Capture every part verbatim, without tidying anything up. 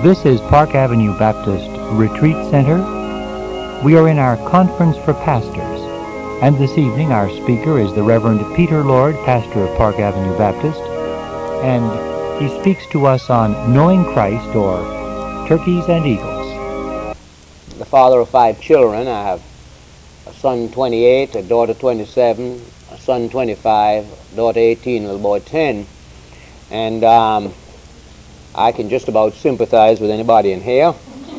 This is Park Avenue Baptist Retreat Center. We are in our Conference for Pastors, and this evening our speaker is the Reverend Peter Lord, pastor of Park Avenue Baptist, and he speaks to us on Knowing Christ, or Turkeys and Eagles. The father of five children. I have a son twenty-eight, a daughter twenty-seven, a son twenty-five, a daughter eighteen, a little boy ten, and um, I can just about sympathize with anybody in here.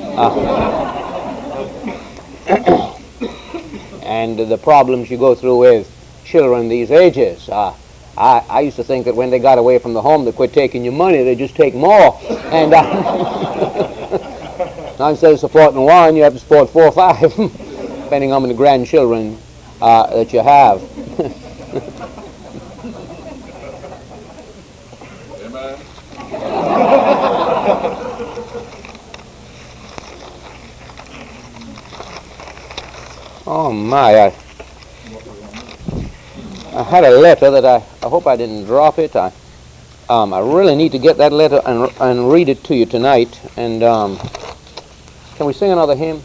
Uh, and the problems you go through with children these ages. Uh, I, I used to think that when they got away from the home, they quit taking your money, they just take more. And uh, now instead of supporting one, you have to support four or five, depending on the grandchildren uh, that you have. Oh my, I, I had a letter that I, I hope I didn't drop it. I, um, I really need to get that letter and, and read it to you tonight. And um, can we sing another hymn?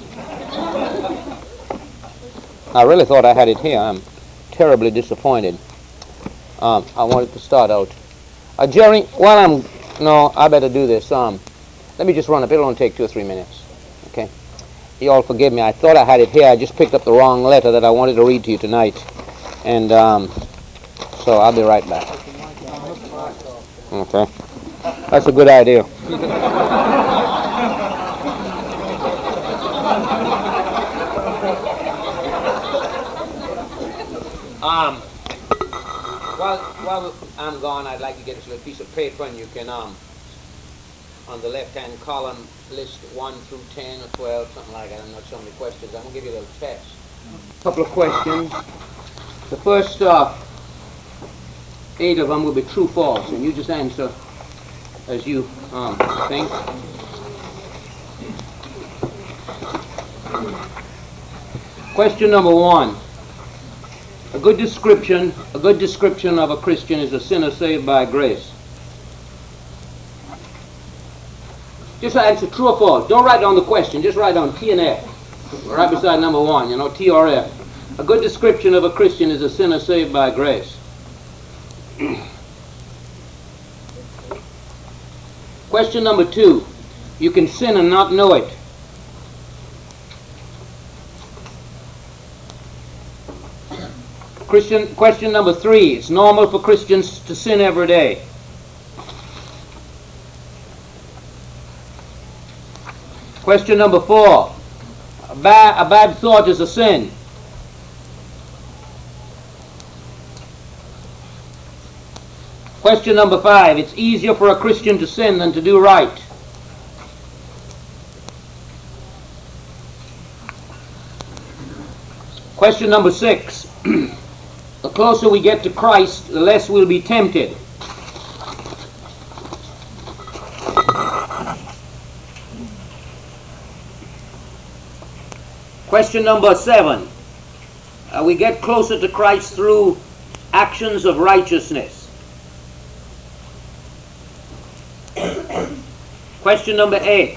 I really thought I had it here. I'm terribly disappointed. Um, I wanted to start out. Uh, Jerry, while I'm, no, I better do this. Um, let me just run up. It'll only take two or three minutes. Okay? You all forgive me. I thought I had it here. I just picked up the wrong letter that I wanted to read to you tonight. And um, so I'll be right back. Okay. That's a good idea. um, while, while I'm gone, I'd like to get this little piece of paper, and you can, um, on the left-hand column, list one through ten or twelve, something like that. I'm not so many questions. I'm going to give you a little test. A couple of questions. The first uh, eight of them will be true, false, and you just answer as you um, think. Question number one. A good description, a good description of a Christian is a sinner saved by grace. Just answer true or false. Don't write down the question. Just write down T and F. Right beside number one, you know, T or F. A good description of a Christian is a sinner saved by grace. Question number two. You can sin and not know it. Christian, question number three. It's normal for Christians to sin every day. Question number four. A bad, a bad thought is a sin. Question number five. It's easier for a Christian to sin than to do right. Question number six. The closer we get to Christ, the less we'll be tempted. Question number seven. Uh, we get closer to Christ through actions of righteousness. Question number eight.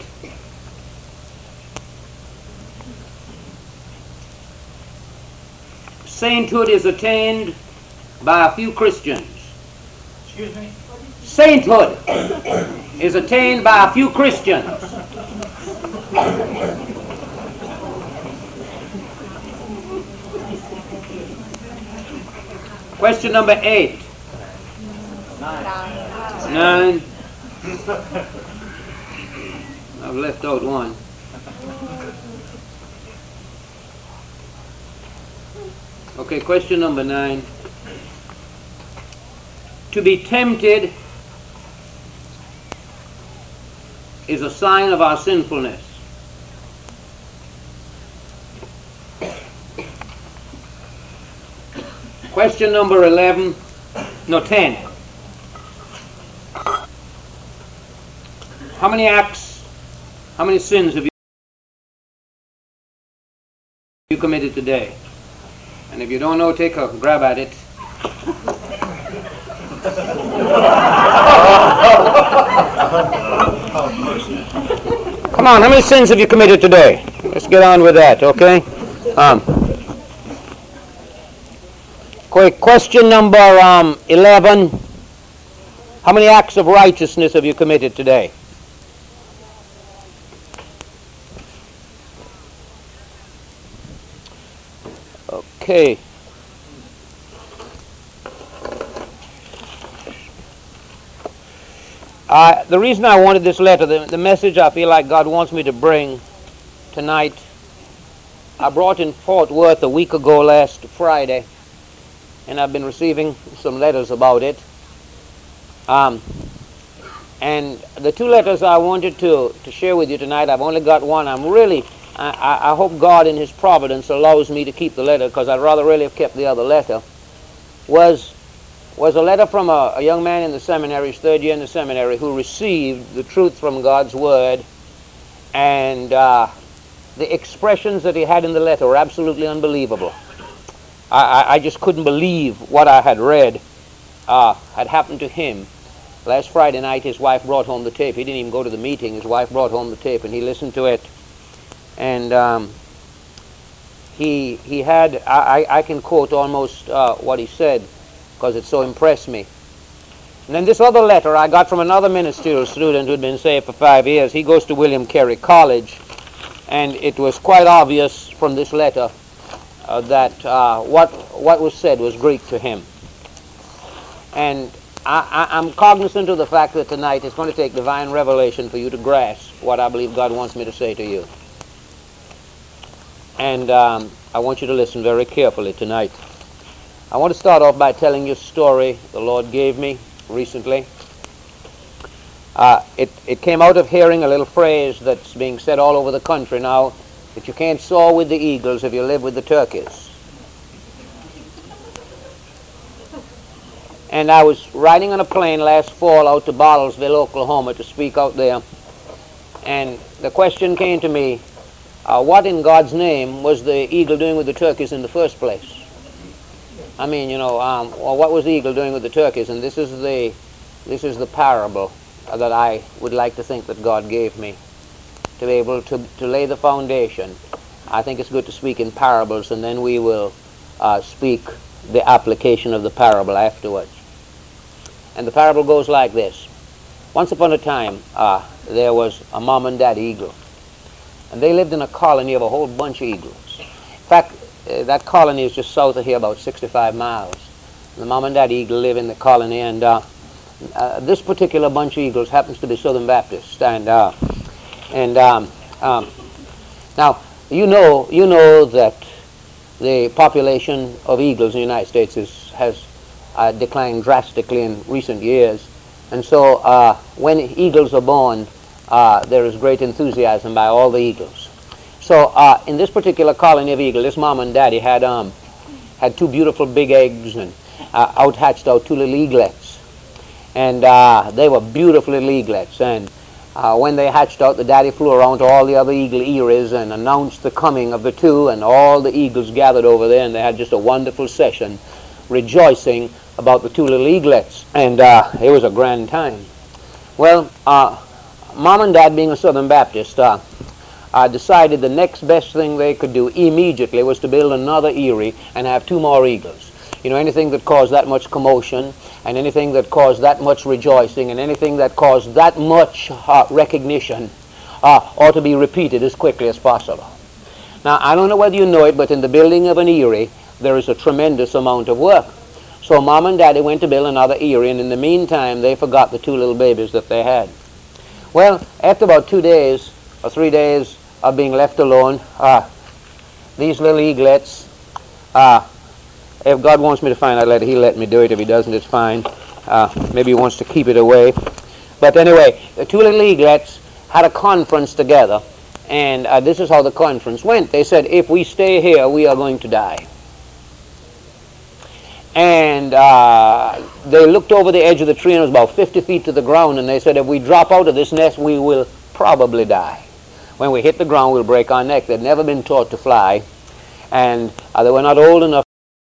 Sainthood is attained by a few Christians. Excuse me? Sainthood is attained by a few Christians. Question number eight. Nine. Nine. I've left out one. Okay, question number nine. To be tempted is a sign of our sinfulness. Question number eleven, no, ten. How many acts, how many sins have you committed today? And if you don't know, take a grab at it. Come on, how many sins have you committed today? Let's get on with that, okay? Um, quick, question number um, eleven. How many acts of righteousness have you committed today? Okay. Uh, the reason I wanted this letter, the, the message I feel like God wants me to bring tonight, I brought in Fort Worth a week ago last Friday, and I've been receiving some letters about it. Um, and the two letters I wanted to, to share with you tonight, I've only got one. I'm really, I, I hope God in His providence allows me to keep the letter, because I'd rather really have kept the other letter, was was a letter from a, a young man in the seminary, his third year in the seminary, who received the truth from God's Word, and uh, the expressions that he had in the letter were absolutely unbelievable. I, I, I just couldn't believe what I had read uh, had happened to him. Last Friday night, his wife brought home the tape. He didn't even go to the meeting. His wife brought home the tape, and he listened to it. And um, he he had, I, I can quote almost uh, what he said, because it so impressed me. And then this other letter I got from another ministerial student who'd been saved for five years. He goes to William Carey College, and it was quite obvious from this letter uh, that uh, what what was said was Greek to him. And I, I, I'm cognizant of the fact that tonight it's going to take divine revelation for you to grasp what I believe God wants me to say to you. And um, I want you to listen very carefully tonight. I want to start off by telling you a story the Lord gave me recently. Uh, it, it came out of hearing a little phrase that's being said all over the country now, that you can't soar with the eagles if you live with the turkeys. And I was riding on a plane last fall out to Bottlesville, Oklahoma, to speak out there. And the question came to me, uh, what in God's name was the eagle doing with the turkeys in the first place? I mean, you know, um, well, what was the eagle doing with the turkeys? And this is the, this is the parable that I would like to think that God gave me to be able to, to lay the foundation. I think it's good to speak in parables, and then we will uh, speak the application of the parable afterwards. And the parable goes like this. Once upon a time, uh, there was a mom and dad eagle, and they lived in a colony of a whole bunch of eagles. In fact, Uh, that colony is just south of here, about sixty-five miles. The mom and dad eagle live in the colony, and uh, uh, this particular bunch of eagles happens to be Southern Baptist. And uh, and um, um, now you know you know that the population of eagles in the United States is, has uh, declined drastically in recent years, and so uh, when eagles are born, uh, there is great enthusiasm by all the eagles. So uh, in this particular colony of eagle, this mom and daddy had um, had two beautiful big eggs, and uh, out hatched out two little eaglets, and uh, they were beautiful little eaglets. And uh, when they hatched out, the daddy flew around to all the other eagle eyries and announced the coming of the two, and all the eagles gathered over there, and they had just a wonderful session, rejoicing about the two little eaglets, and uh, it was a grand time. Well, uh, mom and dad, being a Southern Baptist, uh, Uh, decided the next best thing they could do immediately was to build another eyrie and have two more eagles. You know, anything that caused that much commotion, and anything that caused that much rejoicing, and anything that caused that much uh, recognition uh, ought to be repeated as quickly as possible. Now, I don't know whether you know it, but in the building of an eyrie, there is a tremendous amount of work. So mom and daddy went to build another eyrie, and in the meantime, they forgot the two little babies that they had. Well, after about two days, or three days of being left alone, uh, these little eaglets, uh, if God wants me to find that letter, He'll let me do it. If He doesn't, it's fine. Uh, maybe He wants to keep it away. But anyway, the two little eaglets had a conference together, and uh, this is how the conference went. They said, if we stay here, we are going to die. And uh, they looked over the edge of the tree, and it was about fifty feet to the ground, and they said, if we drop out of this nest, we will probably die. When we hit the ground, we'll break our neck. They'd never been taught to fly, and uh, they were not old enough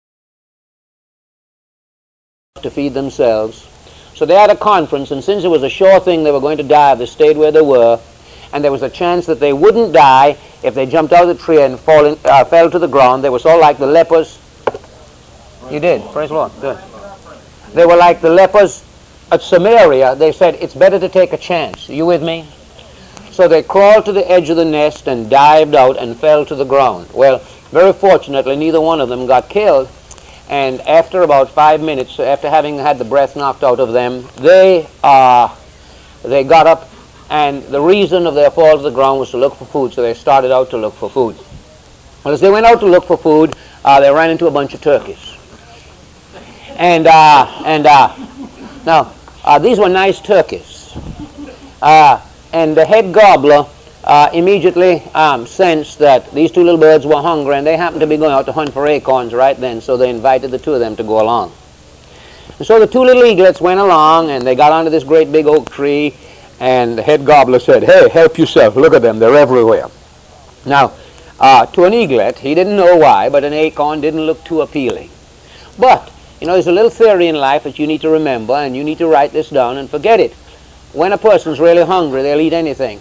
to feed themselves. So they had a conference, and since it was a sure thing they were going to die if they stayed where they were, and there was a chance that they wouldn't die if they jumped out of the tree and fall in, uh, fell to the ground. They were so like the lepers. You did. Praise the Lord. Good. They were like the lepers at Samaria. They said, it's better to take a chance. Are you with me? So they crawled to the edge of the nest and dived out and fell to the ground. Well, very fortunately, neither one of them got killed. And after about five minutes, after having had the breath knocked out of them, they, uh, they got up, and the reason of their fall to the ground was to look for food, so they started out to look for food. Well, as they went out to look for food, uh, they ran into a bunch of turkeys. And, uh, and uh, now, uh, these were nice turkeys. Uh, and the head gobbler uh, immediately um, sensed that these two little birds were hungry, and they happened to be going out to hunt for acorns right then, so they invited the two of them to go along. And so the two little eaglets went along, and they got onto this great big oak tree, and the head gobbler said, hey, help yourself, look at them, they're everywhere. Now, uh, to an eaglet, he didn't know why, but an acorn didn't look too appealing. But, you know, there's a little theory in life that you need to remember, and you need to write this down and forget it. When a person's really hungry, they'll eat anything.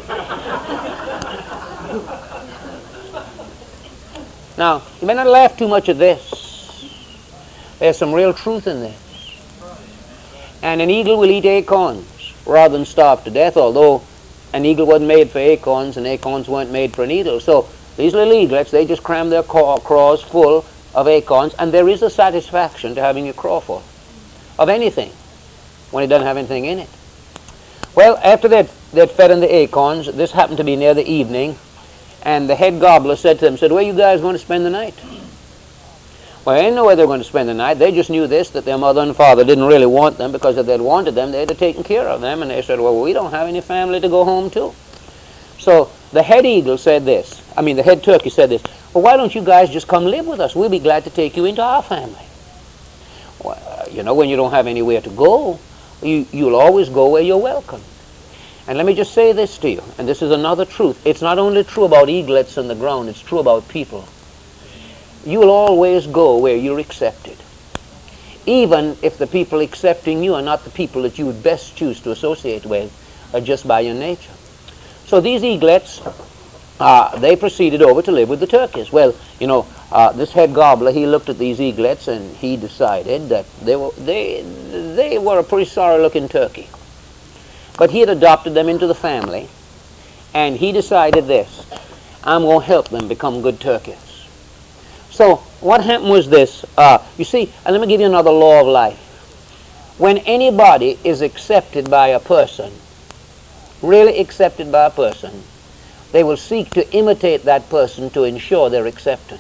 Now, you may not laugh too much at this. There's some real truth in this. And an eagle will eat acorns rather than starve to death, although an eagle wasn't made for acorns and acorns weren't made for an eagle. So these little eaglets, they just cram their craws full of acorns, and there is a satisfaction to having your craw full of anything when it doesn't have anything in it. Well, after they'd, they'd fed on the acorns, this happened to be near the evening, and the head gobbler said to them, said, where are you guys going to spend the night? Well, they didn't know where they were going to spend the night. They just knew this, that their mother and father didn't really want them, because if they'd wanted them, they'd have taken care of them. And they said, well, we don't have any family to go home to. So the head eagle said this, I mean, the head turkey said this, well, why don't you guys just come live with us? We'll be glad to take you into our family. Well, you know, when you don't have anywhere to go, you, you'll always go where you're welcome. And let me just say this to you, and this is another truth. It's not only true about eaglets on the ground, it's true about people. You will always go where you're accepted, even if the people accepting you are not the people that you would best choose to associate with, or just by your nature. So these eaglets, uh, they proceeded over to live with the turkeys. Well, you know, uh, this head gobbler, he looked at these eaglets and he decided that they were, they, they were a pretty sorry-looking turkey. But he had adopted them into the family, and he decided this, I'm going to help them become good turkeys. So what happened was this, uh, you see, and let me give you another law of life. When anybody is accepted by a person, really accepted by a person, they will seek to imitate that person to ensure their acceptance.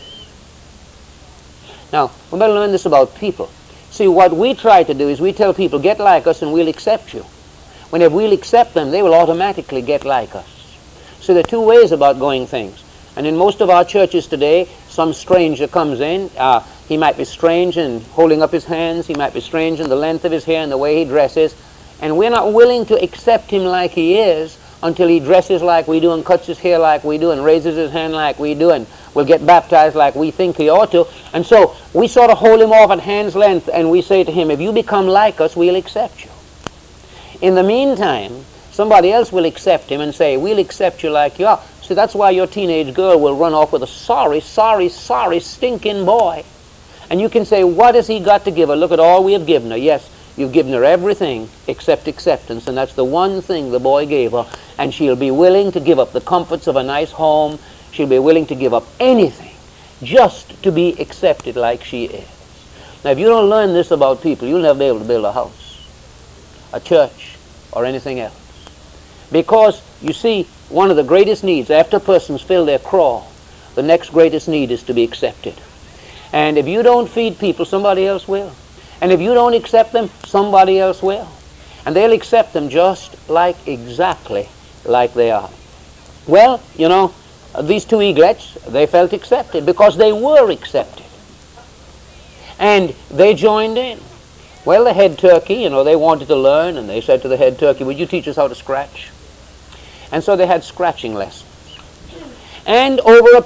Now, we better learn this about people. See, what we try to do is we tell people, get like us and we'll accept you. When if we'll accept them, they will automatically get like us. So there are two ways about going things. And in most of our churches today, some stranger comes in. Uh, he might be strange in holding up his hands. He might be strange in the length of his hair and the way he dresses. And we're not willing to accept him like he is until he dresses like we do and cuts his hair like we do and raises his hand like we do and will get baptized like we think he ought to. And so we sort of hold him off at hand's length and we say to him, if you become like us, we'll accept you. In the meantime, somebody else will accept him and say, we'll accept you like you are. See, that's why your teenage girl will run off with a sorry, sorry, sorry, stinking boy. And you can say, what has he got to give her? Look at all we have given her. Yes, you've given her everything except acceptance, and that's the one thing the boy gave her. And she'll be willing to give up the comforts of a nice home. She'll be willing to give up anything just to be accepted like she is. Now, if you don't learn this about people, you'll never be able to build a house, a church, or anything else. Because, you see, one of the greatest needs, after persons fill their craw, the next greatest need is to be accepted. And if you don't feed people, somebody else will. And if you don't accept them, somebody else will. And they'll accept them just like, exactly like they are. Well, you know, these two eaglets, they felt accepted because they were accepted. And they joined in. Well, the head turkey, you know, they wanted to learn, and they said to the head turkey, would you teach us how to scratch? And so they had scratching lessons. And over a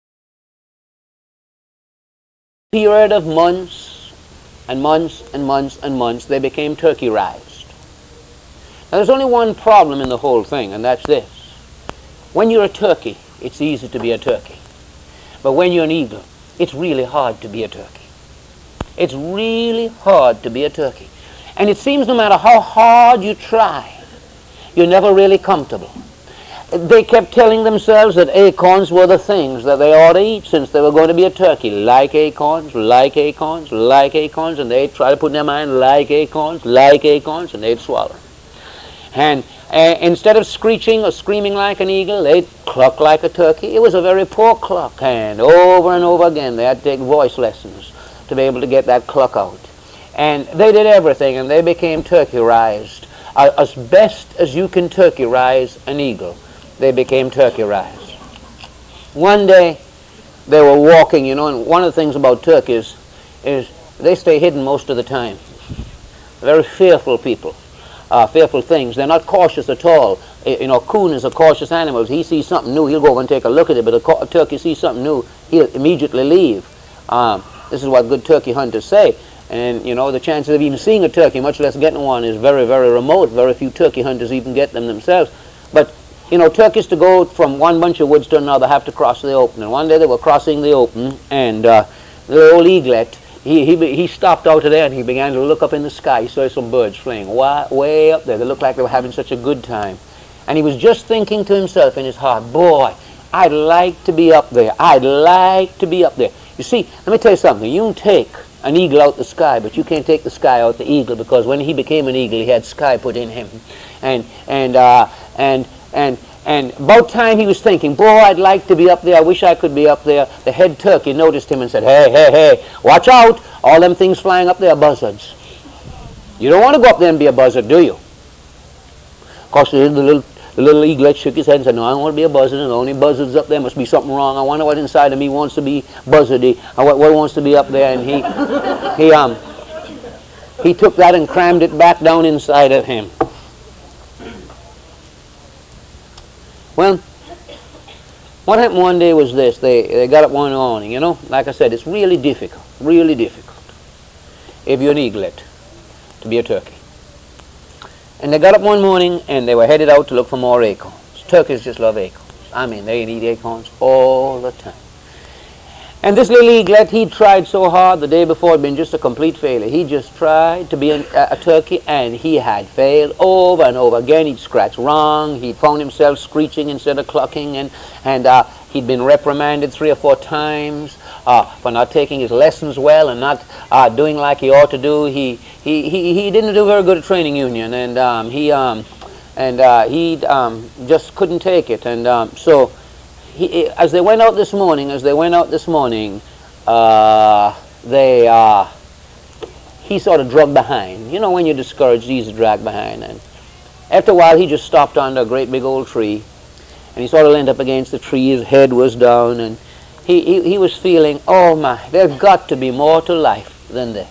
period of months and months and months and months, they became turkey-rized. Now, there's only one problem in the whole thing, and that's this. When you're a turkey, it's easy to be a turkey. But when you're an eagle, it's really hard to be a turkey. It's really hard to be a turkey. And it seems no matter how hard you try, you're never really comfortable. They kept telling themselves that acorns were the things that they ought to eat since they were going to be a turkey. Like acorns, like acorns, like acorns, and they'd try to put in their mind, like acorns, like acorns, and they'd swallow. And uh, instead of screeching or screaming like an eagle, they'd cluck like a turkey. It was a very poor cluck, and over and over again they had to take voice lessons to be able to get that cluck out. And they did everything, and they became turkey-rised. Uh, as best as you can turkey-rise an eagle, they became turkey-rised. One day, they were walking, you know, and one of the things about turkeys is they stay hidden most of the time. Very fearful people, uh, fearful things. They're not cautious at all. You know, a coon is a cautious animal. If he sees something new, he'll go over and take a look at it, but a, a turkey sees something new, he'll immediately leave. Um, this is what good turkey hunters say. And, you know, the chances of even seeing a turkey, much less getting one, is very, very remote. Very few turkey hunters even get them themselves. But, you know, turkeys to go from one bunch of woods to another have to cross the open. And one day they were crossing the open, and uh, the old eaglet, he, he, he stopped out of there, and he began to look up in the sky. He saw some birds flying way, way up there. They looked like they were having such a good time. And he was just thinking to himself in his heart, boy, I'd like to be up there. I'd like to be up there. You see, let me tell you something. You can take an eagle out the sky, but you can't take the sky out the eagle, because when he became an eagle, he had sky put in him. And and uh, and and and about time he was thinking, boy, I'd like to be up there. I wish I could be up there. The head turkey noticed him and said, hey, hey, hey, watch out. All them things flying up there are buzzards. You don't want to go up there and be a buzzard, do you? Of course, the little The little eaglet shook his head and said, no, I don't want to be a buzzard, and the only buzzards up there must be something wrong. I wonder what inside of me wants to be buzzardy, or what, what wants to be up there. And he, he, um, he took that and crammed it back down inside of him. Well, what happened one day was this. They, they got up one morning, you know. Like I said, it's really difficult, really difficult, if you're an eaglet, to be a turkey. And they got up one morning and they were headed out to look for more acorns. Turkeys just love acorns. I mean, they eat acorns all the time. And this little eaglet, he tried so hard. The day before had been just a complete failure. He just tried to be a, a turkey, and he had failed over and over again. He'd scratched wrong. He'd found himself screeching instead of clucking, and, and uh, he'd been reprimanded three or four times uh, for not taking his lessons well and not uh, doing like he ought to do. He, he, he, he didn't do very good at training union, and um, he, um, and, uh, he um, just couldn't take it. And um, so... He, as they went out this morning, as they went out this morning, uh, they, uh, he sort of dragged behind. You know, when you're discouraged, he's dragged behind. And after a while, he just stopped under a great big old tree, and he sort of leaned up against the tree. His head was down, and he, he, he was feeling, oh my, there's got to be more to life than this.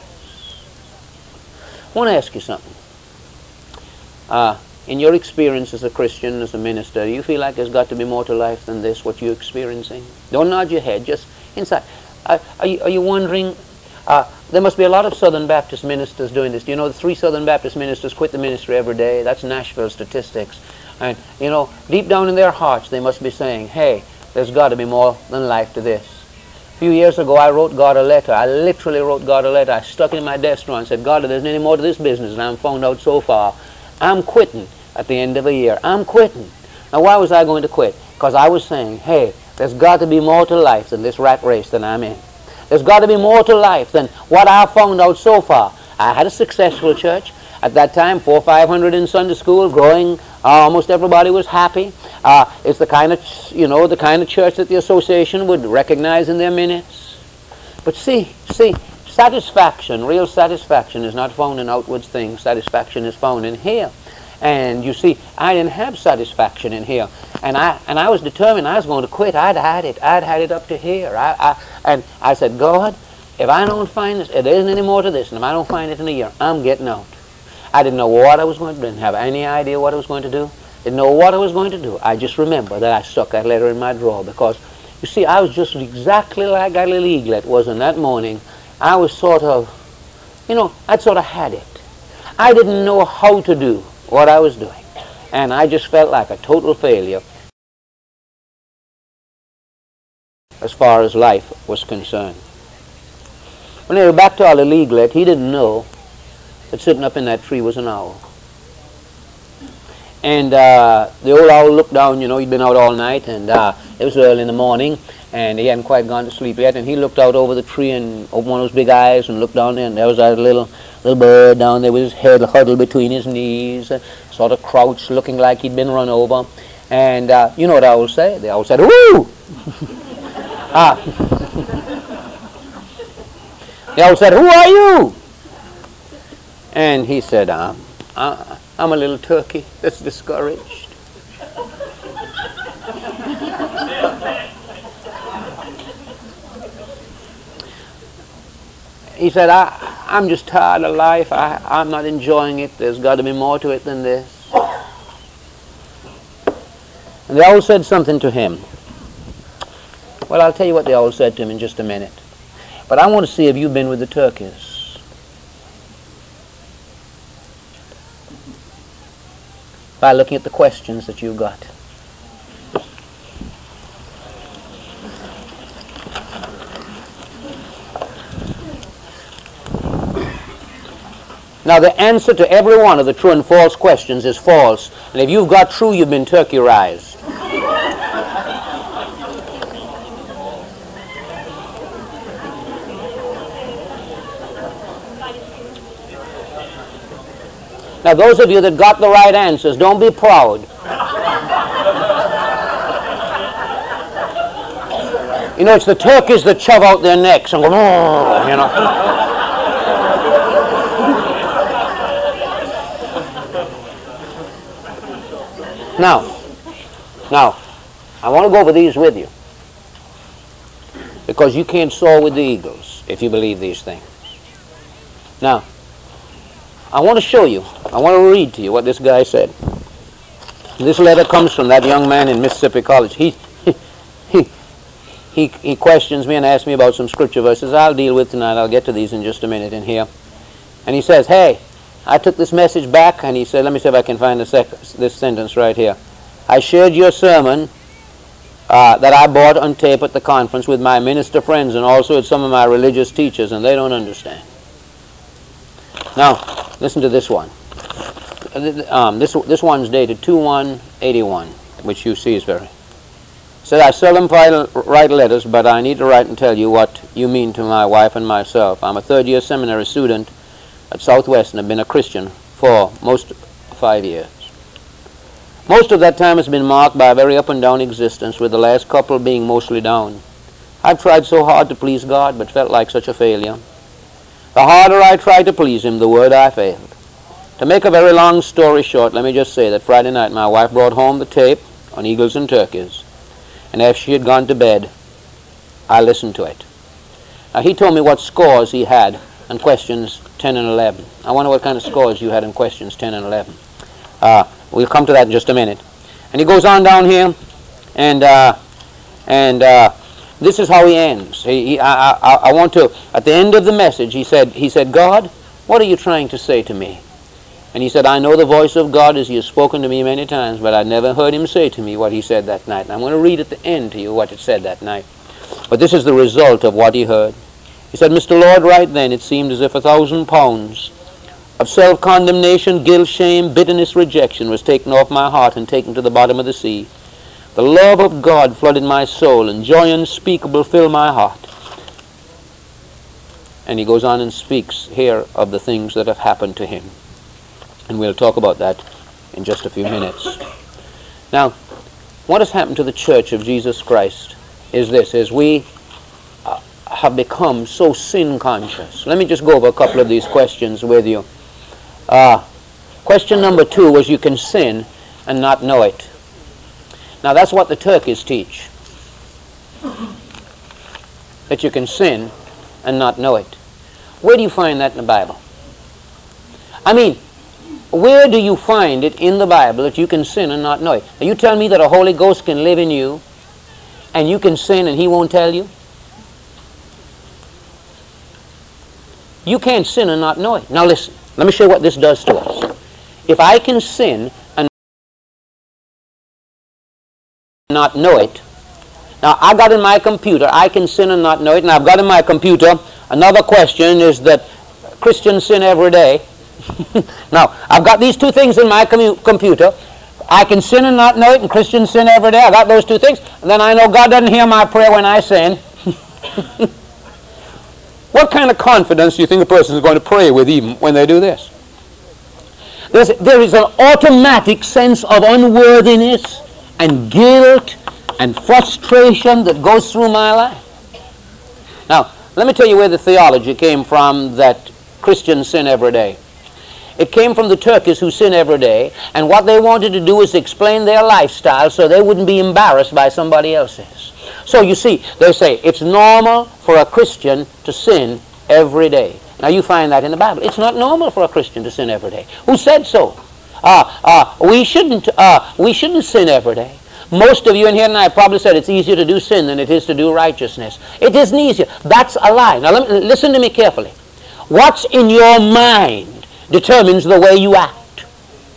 I want to ask you something. Uh, In your experience as a Christian, as a minister, do you feel like there's got to be more to life than this, what you're experiencing? Don't nod your head, just inside. Uh, are, you, are you wondering, uh, there must be a lot of Southern Baptist ministers doing this. Do you know the three Southern Baptist ministers quit the ministry every day? That's Nashville statistics. And, you know, deep down in their hearts, they must be saying, hey, there's got to be more than life to this. A few years ago, I wrote God a letter. I literally wrote God a letter. I stuck it in my desk drawer and said, God, if there's any more to this business, and I'm found out so far, I'm quitting at the end of a year. I'm quitting. Now, why was I going to quit? Because I was saying, hey, there's got to be more to life than this rat race that I'm in. There's got to be more to life than what I've found out so far. I had a successful church. At that time, four or five hundred in Sunday school, growing. Uh, almost everybody was happy. Uh, it's the kind of, you know, the kind of church that the association would recognize in their minutes. But see, see, satisfaction, real satisfaction is not found in outward things. Satisfaction is found in here. And you see, I didn't have satisfaction in here. And I and I was determined I was going to quit. I'd had it. I'd had it up to here. I, I, and I said, God, if I don't find this, if there isn't any more to this, and if I don't find it in a year, I'm getting out. I didn't know what I was going to do. Didn't have any idea what I was going to do. Didn't know what I was going to do. I just remember that I stuck that letter in my drawer because, you see, I was just exactly like that little eaglet was in that morning. I was sort of, you know, I'd sort of had it. I didn't know how to do what I was doing. And I just felt like a total failure. as far as life was concerned. When they were back to our little eaglet, he didn't know that sitting up in that tree was an owl. And uh, the old owl looked down, you know, he'd been out all night, and uh, it was early in the morning, and he hadn't quite gone to sleep yet, and he looked out over the tree and opened one of those big eyes and looked down there, and there was that little little bird down there with his head huddled between his knees, uh, sort of crouched, looking like he'd been run over. And uh, you know what owls say? The owl said, "Woo!" ah. The owl said, "Who are you?" And he said, um, uh, I'm a little turkey that's discouraged. He said, I, I'm just tired of life. I, I'm not enjoying it. There's got to be more to it than this. And the owl said something to him. Well, I'll tell you what the owl said to him in just a minute. But I want to see if you've been with the turkeys. By looking at the questions that you've got. Now, the answer to every one of the true and false questions is false. And if you've got true, you've been turkeyized. Now, those of you that got the right answers, don't be proud. You know, it's the turkeys that shove out their necks and go, oh, you know. Now, now, I want to go over these with you. Because you can't soar with the eagles if you believe these things. Now, I want to show you, I want to read to you what this guy said. This letter comes from that young man in Mississippi College. He, he, he, he questions me and asks me about some scripture verses I'll deal with tonight. I'll get to these in just a minute in here. And he says, hey, I took this message back, and he said, let me see if I can find the sec this sentence right here. I shared your sermon uh, that I bought on tape at the conference with my minister friends and also with some of my religious teachers, and they don't understand. Now, listen to this one. Um, this, this one's dated two one eighty-one, which you see is very. Said, I seldom write letters, but I need to write and tell you what you mean to my wife and myself. I'm a third-year seminary student at Southwest and have been a Christian for most five years. Most of that time has been marked by a very up-and-down existence, with the last couple being mostly down. I've tried so hard to please God, but felt like such a failure. The harder I tried to please Him, the worse I failed. To make a very long story short, let me just say that Friday night my wife brought home the tape on eagles and turkeys, and after she had gone to bed, I listened to it. Now, he told me what scores he had on questions ten and eleven. I wonder what kind of scores you had in questions ten and eleven. Uh, we'll come to that in just a minute. And he goes on down here, and uh, and uh, this is how he ends. He, he, I, I, I want to, at the end of the message, he said, he said, God, what are you trying to say to me? And he said, I know the voice of God as He has spoken to me many times, but I never heard Him say to me what He said that night. And I'm going to read at the end to you what it said that night. But this is the result of what he heard. He said, Mister Lord, right then it seemed as if a thousand pounds of self-condemnation, guilt, shame, bitterness, rejection was taken off my heart and taken to the bottom of the sea. The love of God flooded my soul, and joy unspeakable filled my heart. And he goes on and speaks here of the things that have happened to him. And we'll talk about that in just a few minutes. Now, what has happened to the Church of Jesus Christ is this, is we uh, have become so sin-conscious. Let me just go over a couple of these questions with you. Uh, question number two was, you can sin and not know it. Now, that's what the turkeys teach. That you can sin and not know it. Where do you find that in the Bible? I mean, where do you find it in the Bible that you can sin and not know it? Now, you tell me that a Holy Ghost can live in you and you can sin and He won't tell you? You can't sin and not know it. Now listen, let me show you what this does to us. If I can sin and not know it, Now, I got in my computer, I can sin and not know it, and I've got in my computer, another question is that Christians sin every day. Now, I've got these two things in my commu- computer. I can sin and not know it, and Christians sin every day. I got those two things. And then I know God doesn't hear my prayer when I sin. What kind of confidence do you think a person is going to pray with even when they do this? There's, there is an automatic sense of unworthiness and guilt and frustration that goes through my life. Now, let me tell you where the theology came from that Christians sin every day. It came from the Turkish who sin every day, and what they wanted to do is explain their lifestyle so they wouldn't be embarrassed by somebody else's. So you see, they say it's normal for a Christian to sin every day. Now you find that in the Bible. It's not normal for a Christian to sin every day. Who said so? Uh, uh, we shouldn't. Uh, we shouldn't sin every day. Most of you in here tonight probably said it's easier to do sin than it is to do righteousness. It isn't easier. That's a lie. Now let me, listen to me carefully. What's in your mind determines the way you act.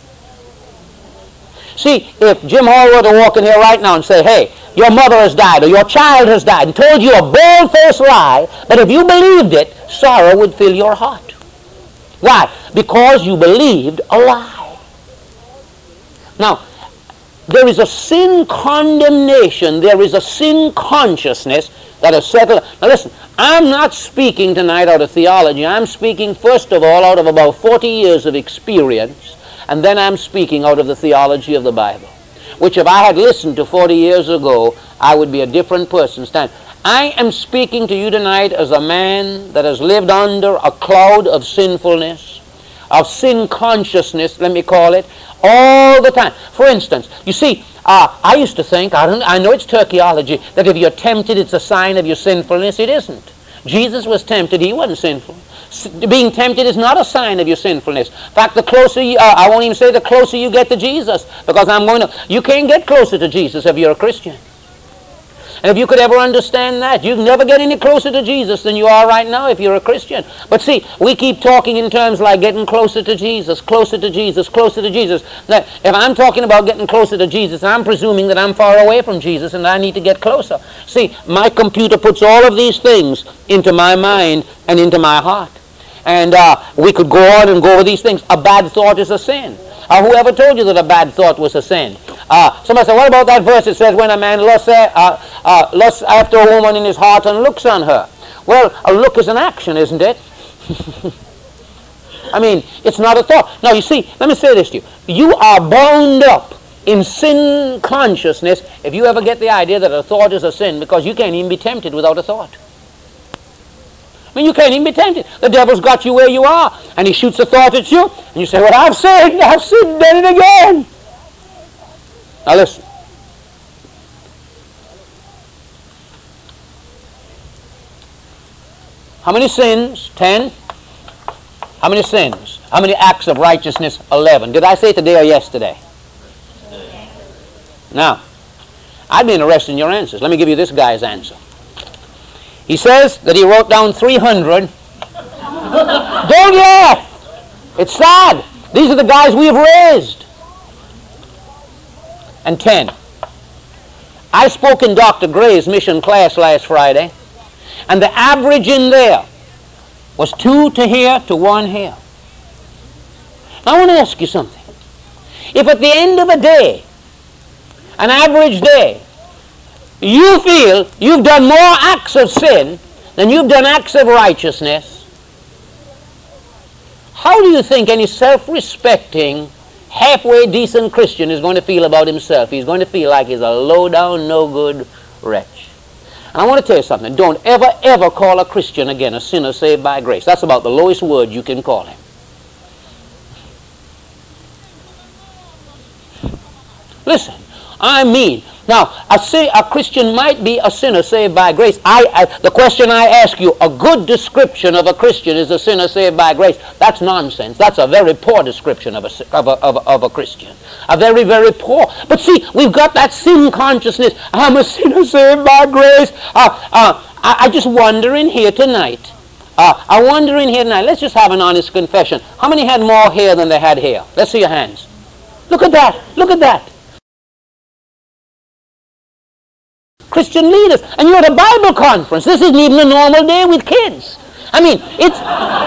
See, if Jim Hall were to walk in here right now and say, hey, your mother has died or your child has died, and told you a bold-faced lie, but if you believed it, sorrow would fill your heart. Why? Because you believed a lie. Now, there is a sin condemnation, there is a sin consciousness that is settled. Now listen, I'm not speaking tonight out of theology. I'm speaking first of all out of about forty years of experience, and then I'm speaking out of the theology of the Bible, which if I had listened to forty years ago, I would be a different person. Stand. I am speaking to you tonight as a man that has lived under a cloud of sinfulness, of sin consciousness, let me call it, all the time. For instance, you see, uh, I used to think, I, don't, I know it's Turkeyology, that if you're tempted, it's a sign of your sinfulness. It isn't. Jesus was tempted. He wasn't sinful. S- being tempted is not a sign of your sinfulness. In fact, the closer you, uh, I won't even say the closer you get to Jesus, because I'm going to, you can't get closer to Jesus if you're a Christian. And if you could ever understand that, you can never get any closer to Jesus than you are right now if you're a Christian. But see, we keep talking in terms like getting closer to Jesus, closer to Jesus, closer to Jesus. Now, if I'm talking about getting closer to Jesus, I'm presuming that I'm far away from Jesus and I need to get closer. See, my computer puts all of these things into my mind and into my heart. And uh, we could go on and go over these things. A bad thought is a sin. Uh, whoever told you that a bad thought was a sin? Uh, somebody said, what about that verse that says when a man lusts, uh, uh, lusts after a woman in his heart and looks on her? Well, a look is an action, isn't it? I mean, it's not a thought. Now, you see, let me say this to you. You are bound up in sin consciousness if you ever get the idea that a thought is a sin, because you can't even be tempted without a thought. I mean, you can't even be tempted. The devil's got you where you are, and he shoots a thought at you, and you say, well, I've sinned, I've sinned, done it again. Now listen. How many sins? Ten. How many sins? How many acts of righteousness? Eleven. Did I say today or yesterday? Now, I'd be interested in your answers. Let me give you this guy's answer. He says that he wrote down three hundred. Don't laugh. It's sad. These are the guys we've raised. And ten. I spoke in Doctor Gray's mission class last Friday, and the average in there was two to here to one here. Now I want to ask you something. If at the end of a day, an average day, you feel you've done more acts of sin than you've done acts of righteousness, how do you think any self-respecting, halfway decent Christian is going to feel about himself? He's going to feel like he's a low-down, no-good wretch. And I want to tell you something. Don't ever, ever call a Christian again a sinner saved by grace. That's about the lowest word you can call him. Listen, I mean, now, a, sin, a Christian might be a sinner saved by grace. I, I, the question I ask you, a good description of a Christian is a sinner saved by grace. That's nonsense. That's a very poor description of a, of a, of a, of a Christian. A very, very poor. But see, we've got that sin consciousness. I'm a sinner saved by grace. Uh, uh, I, I just wonder in here tonight. Uh, I wonder in here tonight. Let's just have an honest confession. How many had more hair than they had hair? Let's see your hands. Look at that. Look at that. Christian leaders, and you're at a Bible conference. This isn't even a normal day with kids. I mean, it's...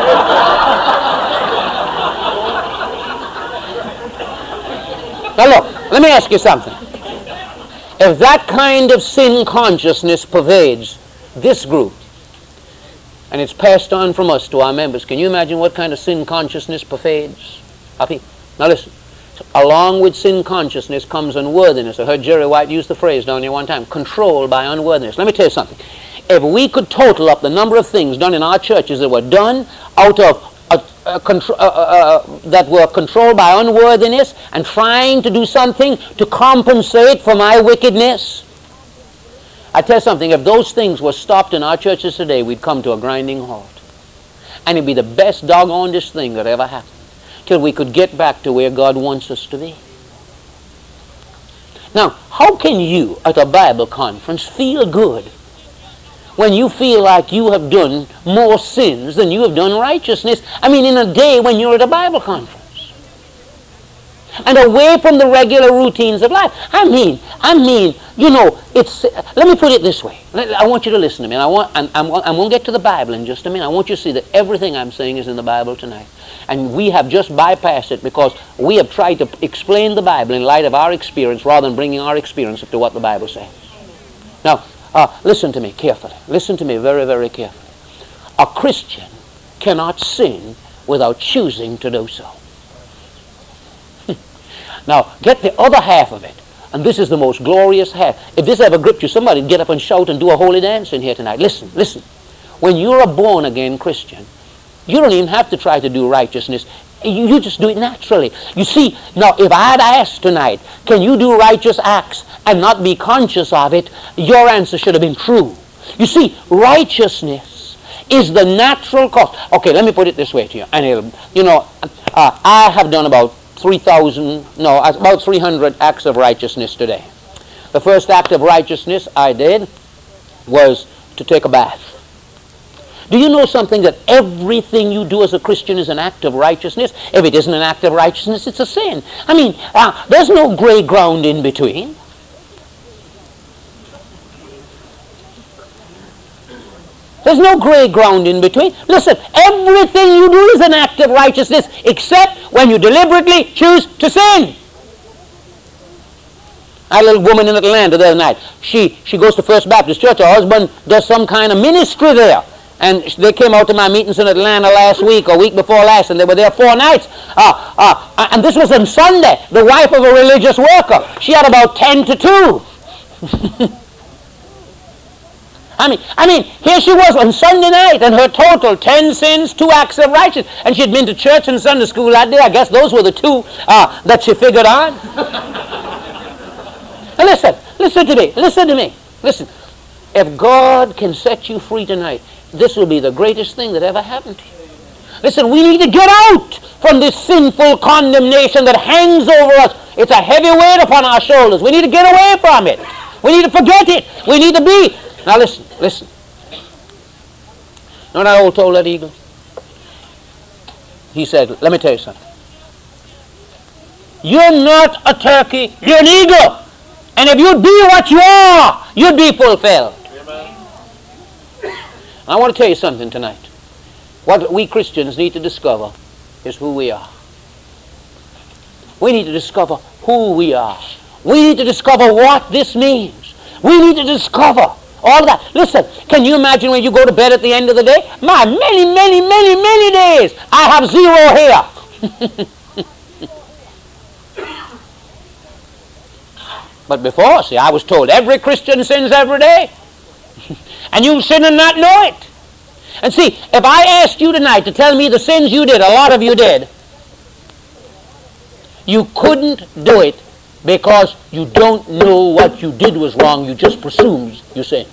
Now look, let me ask you something. If that kind of sin consciousness pervades this group, and it's passed on from us to our members, can you imagine what kind of sin consciousness pervades our people? Now listen, along with sin consciousness comes unworthiness. I heard Jerry White use the phrase down here one time, controlled by unworthiness. Let me tell you something. If we could total up the number of things done in our churches that were done out of a, a contro- uh, uh, uh, that were controlled by unworthiness and trying to do something to compensate for my wickedness, I tell you something, if those things were stopped in our churches today, we'd come to a grinding halt. And it'd be the best doggonedest thing that ever happened, till we could get back to where God wants us to be. Now, how can you at a Bible conference feel good when you feel like you have done more sins than you have done righteousness? I mean, in a day when you're at a Bible conference and away from the regular routines of life. I mean, I mean, you know, it's, let me put it this way. I want you to listen to me. And I want, I'm, I'm, I'm going to get to the Bible in just a minute. I want you to see that everything I'm saying is in the Bible tonight. And we have just bypassed it because we have tried to explain the Bible in light of our experience rather than bringing our experience up to what the Bible says. Now, uh, listen to me carefully. Listen to me very, very carefully. A Christian cannot sin without choosing to do so. Now, get the other half of it. And this is the most glorious half. If this ever gripped you, somebody get up and shout and do a holy dance in here tonight. Listen, listen. When you're a born-again Christian, you don't even have to try to do righteousness. You, you just do it naturally. You see, now, if I had asked tonight, can you do righteous acts and not be conscious of it, your answer should have been true. You see, righteousness is the natural cause. Okay, let me put it this way to you. And it'll, you know, uh, I have done about three thousand, no, about three hundred acts of righteousness today. The first act of righteousness I did was to take a bath. Do you know something, that everything you do as a Christian is an act of righteousness? If it isn't an act of righteousness, it's a sin. I mean, uh, there's no gray ground in between. There's no gray ground in between. Listen, everything you do is an act of righteousness except when you deliberately choose to sin. I had a little woman in Atlanta the other night. She, she goes to First Baptist Church. Her husband does some kind of ministry there. And they came out to my meetings in Atlanta last week or week before last, and they were there four nights. Uh, uh, and this was on Sunday. The wife of a religious worker. She had about ten to two. I mean, I mean, here she was on Sunday night, and her total, ten sins, two acts of righteousness. And she'd been to church and Sunday school that day. I guess those were the two uh, that she figured on. Now listen, listen to me, listen to me. Listen, if God can set you free tonight, this will be the greatest thing that ever happened to you. Listen, we need to get out from this sinful condemnation that hangs over us. It's a heavy weight upon our shoulders. We need to get away from it. We need to forget it. We need to be... Now listen, listen. You know that old toll-head eagle? He said, let me tell you something. You're not a turkey, you're an eagle. And if you'd be what you are, you'd be fulfilled. Amen. I want to tell you something tonight. What we Christians need to discover is who we are. We need to discover who we are. We need to discover what this means. We need to discover all of that. Listen, can you imagine when you go to bed at the end of the day? My, many, many, many, many days, I have zero hair. But before, see, I was told every Christian sins every day. And you sin and not know it. And see, if I asked you tonight to tell me the sins you did, a lot of you did, you couldn't do it because you don't know what you did was wrong. You just presumed you sinned.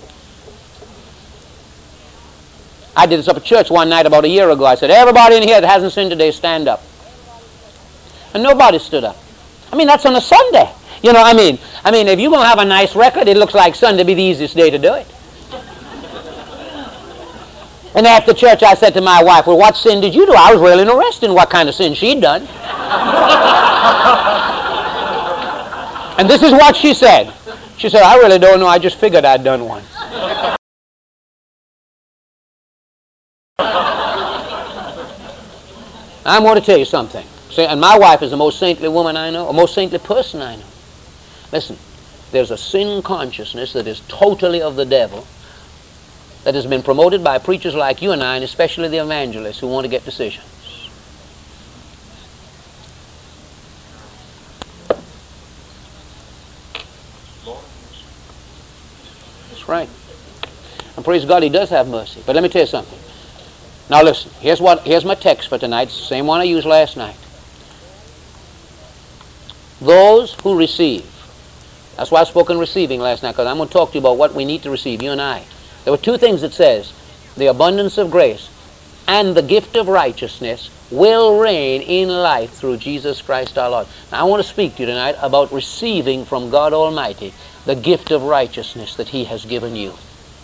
I did this up at church one night about a year ago. I said, everybody in here that hasn't sinned today, stand up. And nobody stood up. I mean, that's on a Sunday. You know, I mean, I mean, if you're going to have a nice record, it looks like Sunday be the easiest day to do it. And after church, I said to my wife, well, what sin did you do? I was really interested in what kind of sin she'd done. And this is what she said. She said, I really don't know. I just figured I'd done one. I'm going to tell you something. See, and my wife is the most saintly woman I know, the most saintly person I know. Listen, there's a sin consciousness that is totally of the devil that has been promoted by preachers like you and I, and especially the evangelists who want to get decisions. That's right. And praise God, He does have mercy. But let me tell you something. Now listen, here's what here's my text for tonight, it's the same one I used last night. Those who receive. That's why I spoke in receiving last night, because I'm going to talk to you about what we need to receive, you and I. There were two things it says. The abundance of grace and the gift of righteousness will reign in life through Jesus Christ our Lord. Now I want to speak to you tonight about receiving from God Almighty the gift of righteousness that He has given you.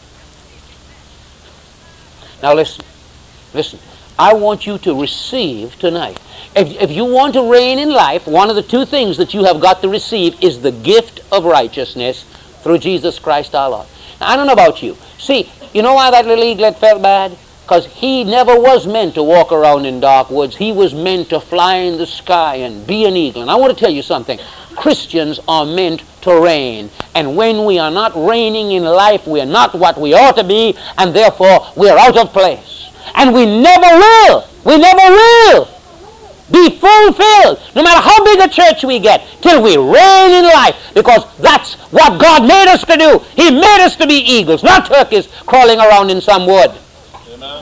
Now listen. Listen, I want you to receive tonight. If, if you want to reign in life, one of the two things that you have got to receive is the gift of righteousness through Jesus Christ our Lord. Now, I don't know about you. See, you know why that little eaglet felt bad? Because he never was meant to walk around in dark woods. He was meant to fly in the sky and be an eagle. And I want to tell you something. Christians are meant to reign. And when we are not reigning in life, we are not what we ought to be, and therefore we are out of place. And we never will, we never will be fulfilled, no matter how big a church we get, till we reign in life, because that's what God made us to do. He made us to be eagles, not turkeys crawling around in some wood. Amen.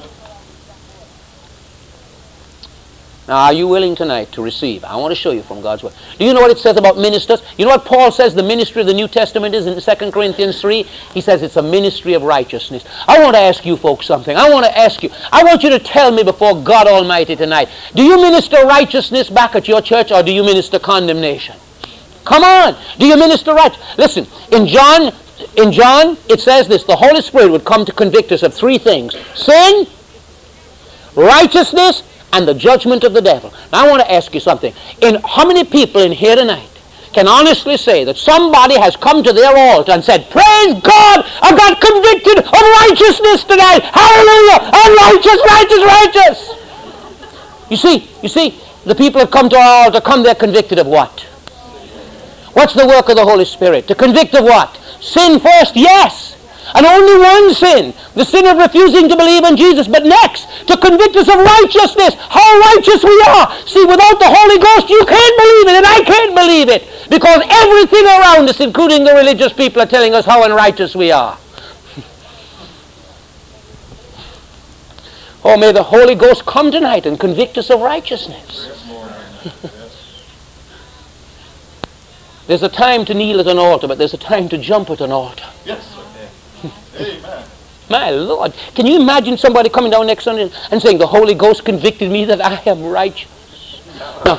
Now, are you willing tonight to receive? I want to show you from God's Word. Do you know what it says about ministers? You know what Paul says the ministry of the New Testament is in Second Corinthians three? He says it's a ministry of righteousness. I want to ask you folks something. I want to ask you. I want you to tell me before God Almighty tonight. Do you minister righteousness back at your church, or do you minister condemnation? Come on. Do you minister right? Listen, in John, in John, it says this. The Holy Spirit would come to convict us of three things. Sin, righteousness, and the judgment of the devil. Now I want to ask you something. In how many people in here tonight can honestly say that somebody has come to their altar and said, praise God, I got convicted of righteousness tonight. Hallelujah. I'm righteous, righteous, righteous. You see, you see, the people have come to our altar, come there convicted of what? What's the work of the Holy Spirit? To convict of what? Sin first, yes. And only one sin, the sin of refusing to believe in Jesus. But next, to convict us of righteousness, how righteous we are. See, without the Holy Ghost, you can't believe it, and I can't believe it. Because everything around us, including the religious people, are telling us how unrighteous we are. Oh, may the Holy Ghost come tonight and convict us of righteousness. There's a time to kneel at an altar, but there's a time to jump at an altar. Yes. Amen. My Lord, can you imagine somebody coming down next Sunday and saying, the Holy Ghost convicted me that I am righteous? Now,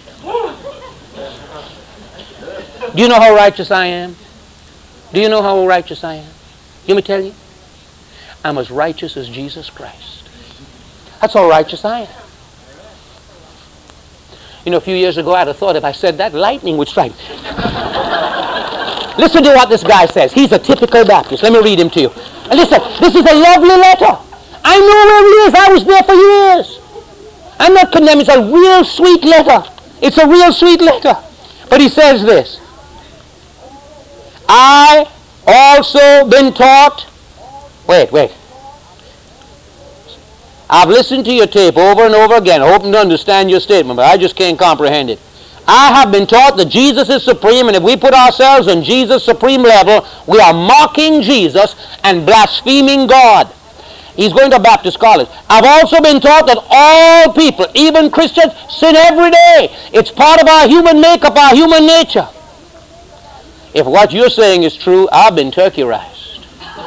do you know how righteous I am? Do you know how righteous I am? Let me tell you. I'm as righteous as Jesus Christ. That's how righteous I am. You know, a few years ago, I'd have thought if I said that, lightning would strike. Listen to what this guy says. He's a typical Baptist. Let me read him to you. And listen, this is a lovely letter. I know where he is. I was there for years. I'm not condemning. It's a real sweet letter. It's a real sweet letter. But he says this. I also been taught. Wait, wait. I've listened to your tape over and over again, hoping to understand your statement, but I just can't comprehend it. I have been taught that Jesus is supreme, and if we put ourselves on Jesus' supreme level, we are mocking Jesus and blaspheming God. He's going to Baptist college. I've also been taught that all people, even Christians, sin every day. It's part of our human makeup, our human nature. If what you're saying is true, I've been turkeyized.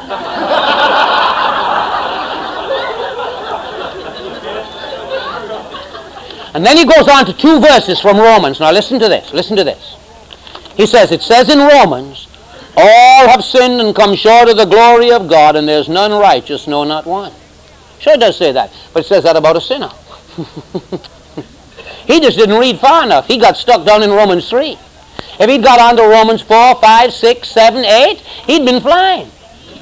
And then he goes on to two verses from Romans. Now listen to this. Listen to this. He says, it says in Romans, all have sinned and come short of the glory of God, and there's none righteous, no, not one. Sure it does say that, but it says that about a sinner. He just didn't read far enough. He got stuck down in Romans three. If he'd got on to Romans four, five, six, seven, eight, he'd been flying.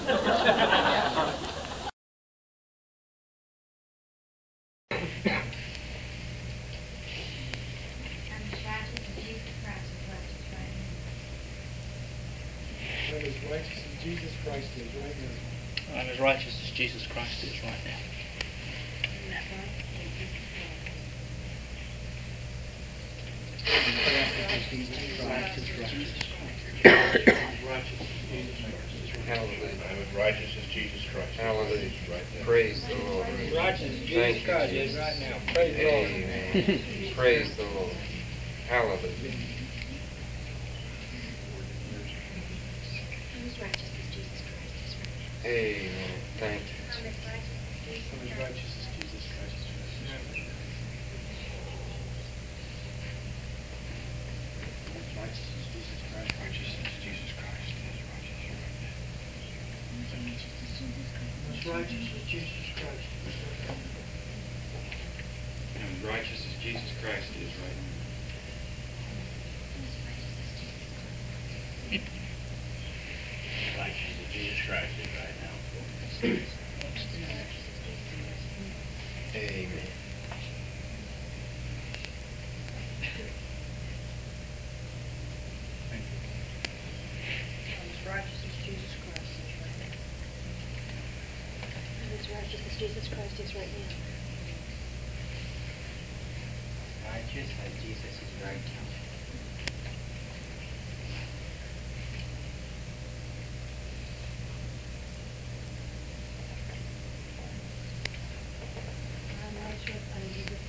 I'm as righteous as Jesus Christ is right now. Hallelujah. I'm as righteous as Jesus Christ. Hallelujah. Right there. Praise the Lord. Righteous as Jesus Thank you, Christ is Jesus. right now. Praise the Lord. Amen. Praise the Lord. Hallelujah. I'm as righteous as Jesus Christ is right now. Amen. Thank you. I'm as righteous as Jesus I'm as Christ. righteous as Jesus Christ is right now. Righteous as Jesus Christ. Righteous as Jesus Christ is righteous right now. As righteous as Jesus Christ. I'm as righteous as Jesus Christ is right now. Righteous as Jesus Christ is right now. Amen. I'm as righteous as Jesus Christ is right now. I'm as righteous as Jesus Christ is right now. Righteous as Jesus is right now. I'm righteous as Jesus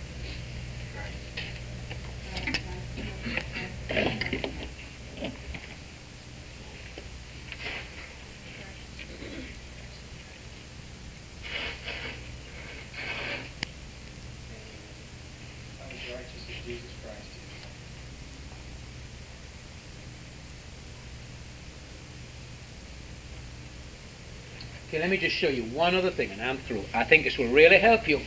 I'm as righteous as Jesus Christ is. Okay, let me just show you one other thing, and I'm through. I think this will really help you.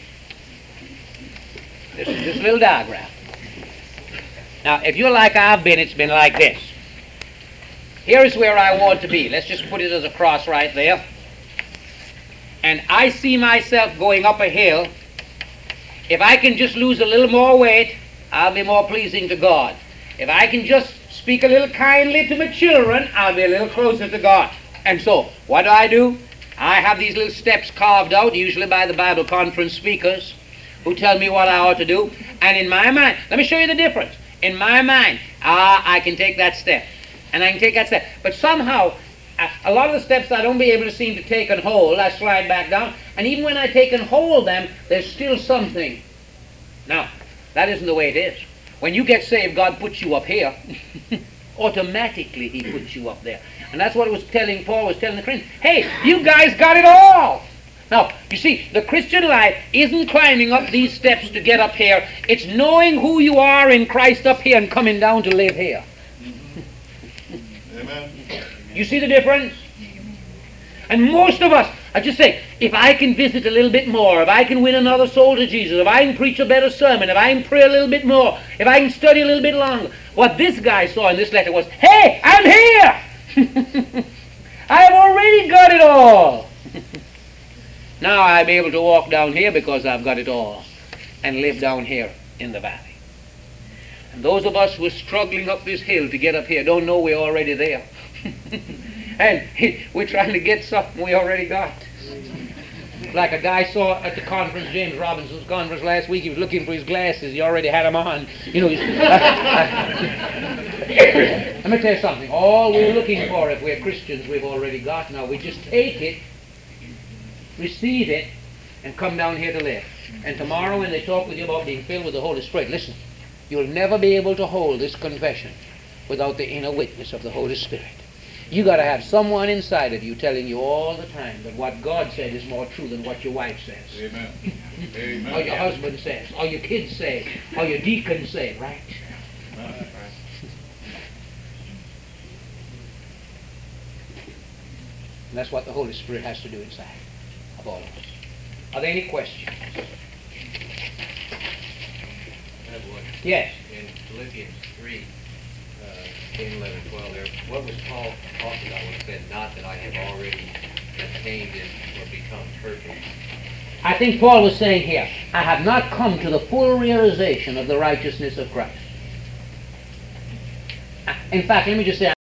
This is this little diagram. Now, if you're like I've been, it's been like this. Here is where I want to be. Let's just put it as a cross right there. And I see myself going up a hill. If I can just lose a little more weight, I'll be more pleasing to God. If I can just speak a little kindly to my children, I'll be a little closer to God. And so, what do I do? I have these little steps carved out, usually by the Bible conference speakers, who tell me what I ought to do. And in my mind, let me show you the difference. In my mind, ah, I can take that step. And I can take that step. But somehow, a, a lot of the steps I don't be able to seem to take and hold. I slide back down. And even when I take and hold them, there's still something. Now, that isn't the way it is. When you get saved, God puts you up here. Automatically, He puts you up there. And that's what it was telling, Paul was telling the Corinthians. Hey, you guys got it all. Now, you see, the Christian life isn't climbing up these steps to get up here. It's knowing who you are in Christ up here and coming down to live here. Amen. You see the difference? And most of us, I just say, if I can visit a little bit more, if I can win another soul to Jesus, if I can preach a better sermon, if I can pray a little bit more, if I can study a little bit longer, what this guy saw in this letter was, hey, I'm here! I've already got it all. Now I'll be able to walk down here because I've got it all and live down here in the valley. And those of us who are struggling up this hill to get up here don't know we're already there. And we're trying to get something we already got. Like a guy saw at the conference, James Robinson's conference last week, he was looking for his glasses. He already had them on. You know, he's, let me tell you something. All we're looking for, if we're Christians, we've already got. Now we just take it, receive it, and come down here to live. And tomorrow when they talk with you about being filled with the Holy Spirit, listen, you'll never be able to hold this confession without the inner witness of the Holy Spirit. You got to have someone inside of you telling you all the time that what God said is more true than what your wife says. Amen. Amen. Or your husband says, or your kids say, or your deacons say, right? Right. And that's what the Holy Spirit has to do inside of all of us. Are there any questions? I have one. Yes. In Philippians three, uh, ten, eleven, twelve there, what was Paul talking about when he said, not that I have already attained it or become perfect? I think Paul was saying here, I have not come to the full realization of the righteousness of Christ. In fact, let me just say,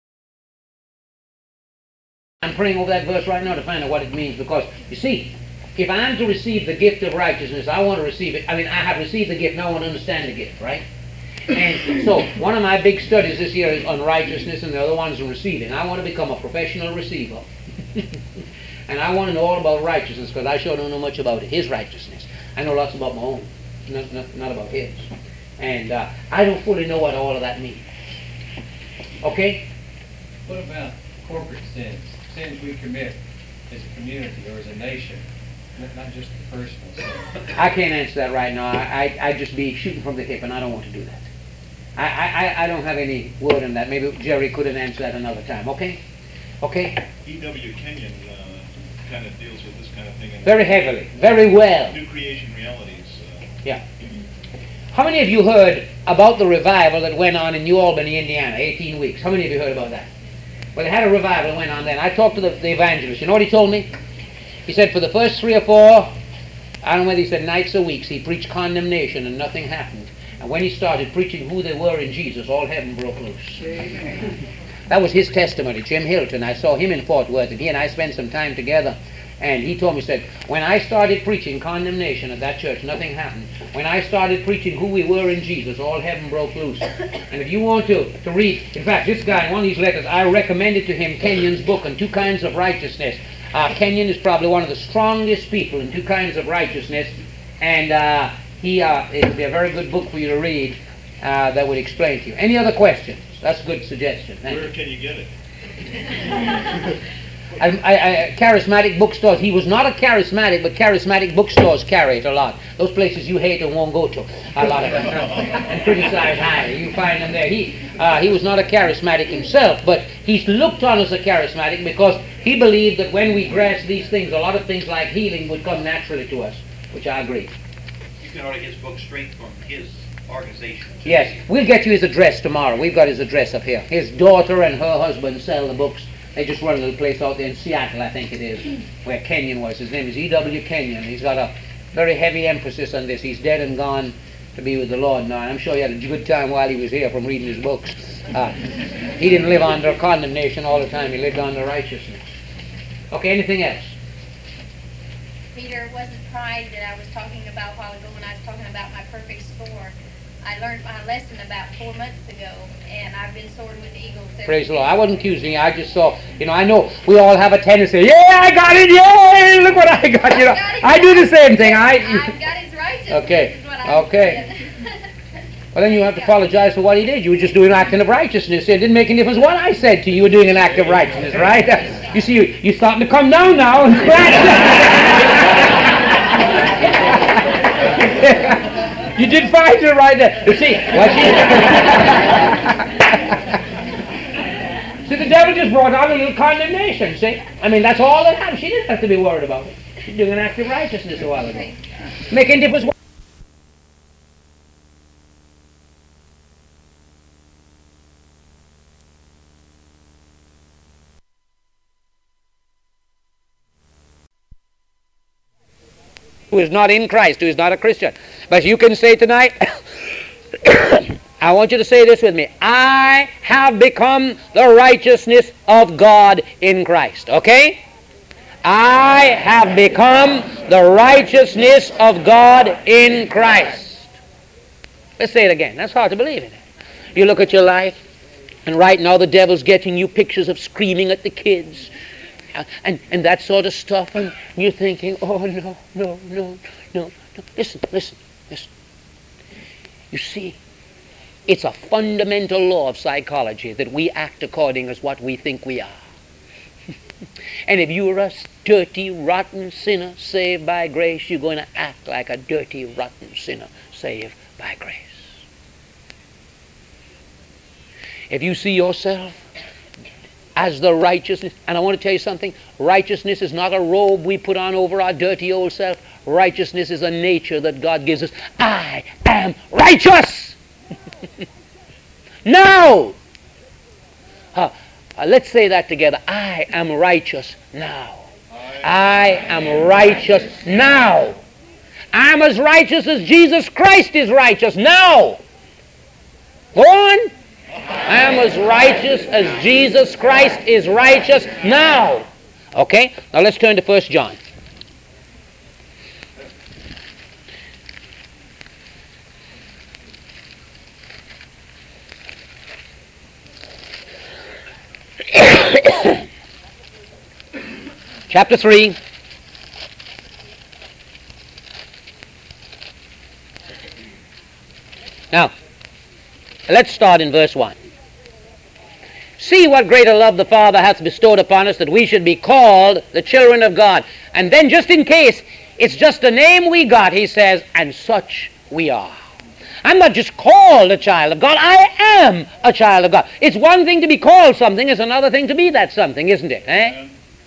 I'm praying over that verse right now to find out what it means, because, you see, if I'm to receive the gift of righteousness, I want to receive it. I mean, I have received the gift, now I want to understand the gift, right? And so, one of my big studies this year is on righteousness, and the other one's on receiving. I want to become a professional receiver. And I want to know all about righteousness, because I sure don't know much about His righteousness. I know lots about my own, not, not, not about His. And uh, I don't fully know what all of that means. Okay? What about corporate sins? Sins we commit as a community or as a nation, not, not just the personal sins. I can't answer that right now. I, I, I'd just be shooting from the hip, and I don't want to do that. I, I, I don't have any word on that. Maybe Jerry couldn't answer that another time. Okay? Okay? E W Kenyon uh, kind of deals with this kind of thing. In Very heavily. Very well. New creation realities. Uh, Yeah. How many of you heard about the revival that went on in New Albany, Indiana, eighteen weeks? How many of you heard about that? Well, they had a revival that went on then. I talked to the, the evangelist. You know what he told me? He said for the first three or four, I don't know whether he said nights or weeks, he preached condemnation and nothing happened. And when he started preaching who they were in Jesus, all heaven broke loose. That was his testimony, Jim Hilton. I saw him in Fort Worth, and he and I spent some time together. And he told me, said, when I started preaching condemnation at that church, nothing happened. When I started preaching who we were in Jesus, all heaven broke loose. And if you want to, to read, in fact, this guy, in one of these letters, I recommended to him Kenyon's book on two kinds of righteousness. Uh, Kenyon is probably one of the strongest people in two kinds of righteousness. And uh, he, uh, it would be a very good book for you to read uh, that would explain to you. Any other questions? That's a good suggestion. Thank Where you. can you get it? I, I, I, charismatic bookstores. He was not a charismatic, but charismatic bookstores carry it a lot. Those places you hate and won't go to a lot of them, and criticize highly. You find them there. He uh, he was not a charismatic himself, but he's looked on as a charismatic because he believed that when we grasp these things, a lot of things like healing would come naturally to us, which I agree. You can order his book straight from his organization. Yes, we'll get you his address tomorrow. We've got his address up here. His daughter and her husband sell the books. They just run a little place out there in Seattle, I think it is, where Kenyon was. His name is E W Kenyon. He's got a very heavy emphasis on this. He's dead and gone to be with the Lord now. And I'm sure he had a good time while he was here from reading his books. Uh, he didn't live under condemnation all the time. He lived under righteousness. Okay, anything else? Peter, it wasn't pride that I was talking about a while ago when I was talking about my perfect score. I learned my lesson about four months ago, and I've been soaring with the Eagles. Praise the Lord. I wasn't accusing you. I just saw, you know, I know we all have a tendency, yeah, I got it, yay, look what I got, you know. I do the same thing. I, I've got his righteousness. Okay, is what I'm okay. Well, then you have to apologize for what he did. You were just doing an act of righteousness. It didn't make any difference what I said to you. You were doing an act of righteousness, right? You see, you, you're starting to come down now and you did fine to right there. You see, what she... see, the devil just brought out a little condemnation, see? I mean, that's all that happened. She didn't have to be worried about it. She's doing an act of righteousness a while ago. Making difference. Who is not in Christ, who is not a Christian. But you can say tonight, I want you to say this with me. I have become the righteousness of God in Christ. Okay? I have become the righteousness of God in Christ. Let's say it again. That's hard to believe in it. You look at your life, and right now the devil's getting you pictures of screaming at the kids, Uh, and, and that sort of stuff, and you're thinking, oh, no, no, no, no, no. Listen, listen, listen. You see, it's a fundamental law of psychology that we act according as what we think we are. And if you're a dirty, rotten sinner saved by grace, you're going to act like a dirty, rotten sinner saved by grace. If you see yourself as the righteousness, and I want to tell you something, righteousness is not a robe we put on over our dirty old self. Righteousness is a nature that God gives us. I am righteous! now. Uh, uh, let's say that together. I am righteous now. I am righteous now. I'm as righteous as Jesus Christ is righteous now. Go on. I'm as righteous as Jesus Christ is righteous now. Okay? Now let's turn to First John. Chapter three. Now, let's start in verse one. See what greater love the Father hath bestowed upon us, that we should be called the children of God. And then just in case, it's just a name we got, he says, and such we are. I'm not just called a child of God, I am a child of God. It's one thing to be called something, it's another thing to be that something, isn't it? Eh?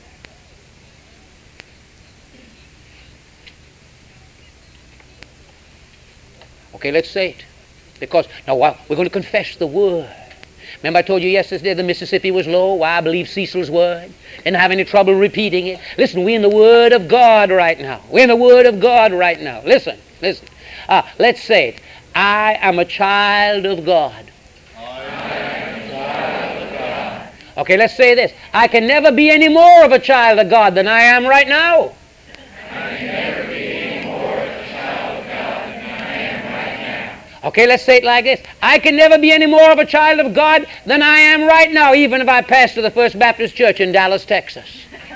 Okay, let's say it. Because, now we're going to confess the Word. Remember I told you yesterday the Mississippi was low? Why, I believe Cecil's Word. Didn't have any trouble repeating it. Listen, we're in the Word of God right now. We're in the Word of God right now. Listen, listen. Uh, let's say it. I am a child of God. I am a child of God. Okay, let's say this. I can never be any more of a child of God than I am right now. I can never be any more of a child of God than I am right now. Okay, let's say it like this. I can never be any more of a child of God than I am right now, even if I pastor the First Baptist Church in Dallas, Texas.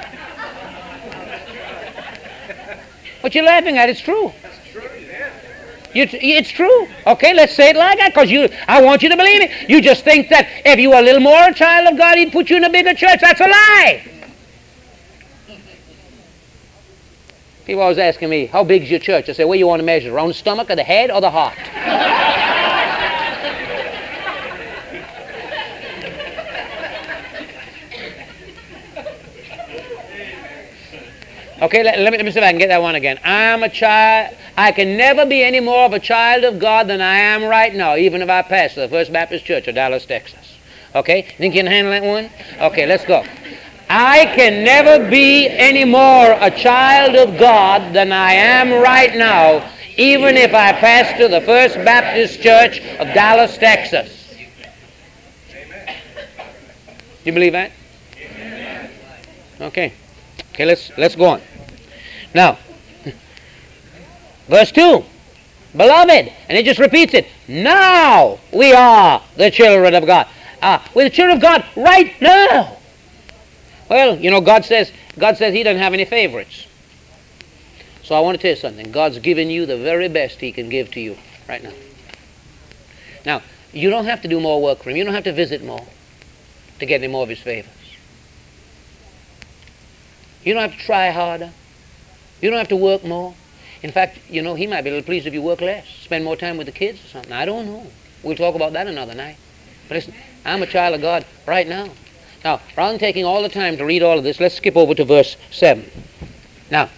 What you laughing at? It's true. It's, it's true. Okay, let's say it like that, because you, I want you to believe it. You just think that if you were a little more a child of God, he'd put you in a bigger church. That's a lie. People always asking me, how big is your church? I say, where you want to measure, around the stomach or the head or the heart? Okay, let, let, me, let me see if I can get that one again. I'm a child. I can never be any more of a child of God than I am right now, even if I pastor the First Baptist Church of Dallas, Texas. Okay, think you can handle that one? Okay, let's go. I can never be any more a child of God than I am right now, even if I pastor the First Baptist Church of Dallas, Texas. You believe that? Okay. Okay, let's let's go on. Now, verse two. Beloved, and it just repeats it. Now we are the children of God. Ah, we're the children of God right now. Well, you know, God says God says He doesn't have any favorites. So I want to tell you something. God's given you the very best He can give to you right now. Now, you don't have to do more work for Him. You don't have to visit more to get any more of His favors. You don't have to try harder. You don't have to work more. In fact, you know, He might be a little pleased if you work less. Spend more time with the kids or something. I don't know. We'll talk about that another night. But listen, I'm a child of God right now. Now, rather than taking all the time to read all of this, let's skip over to verse seven. Now,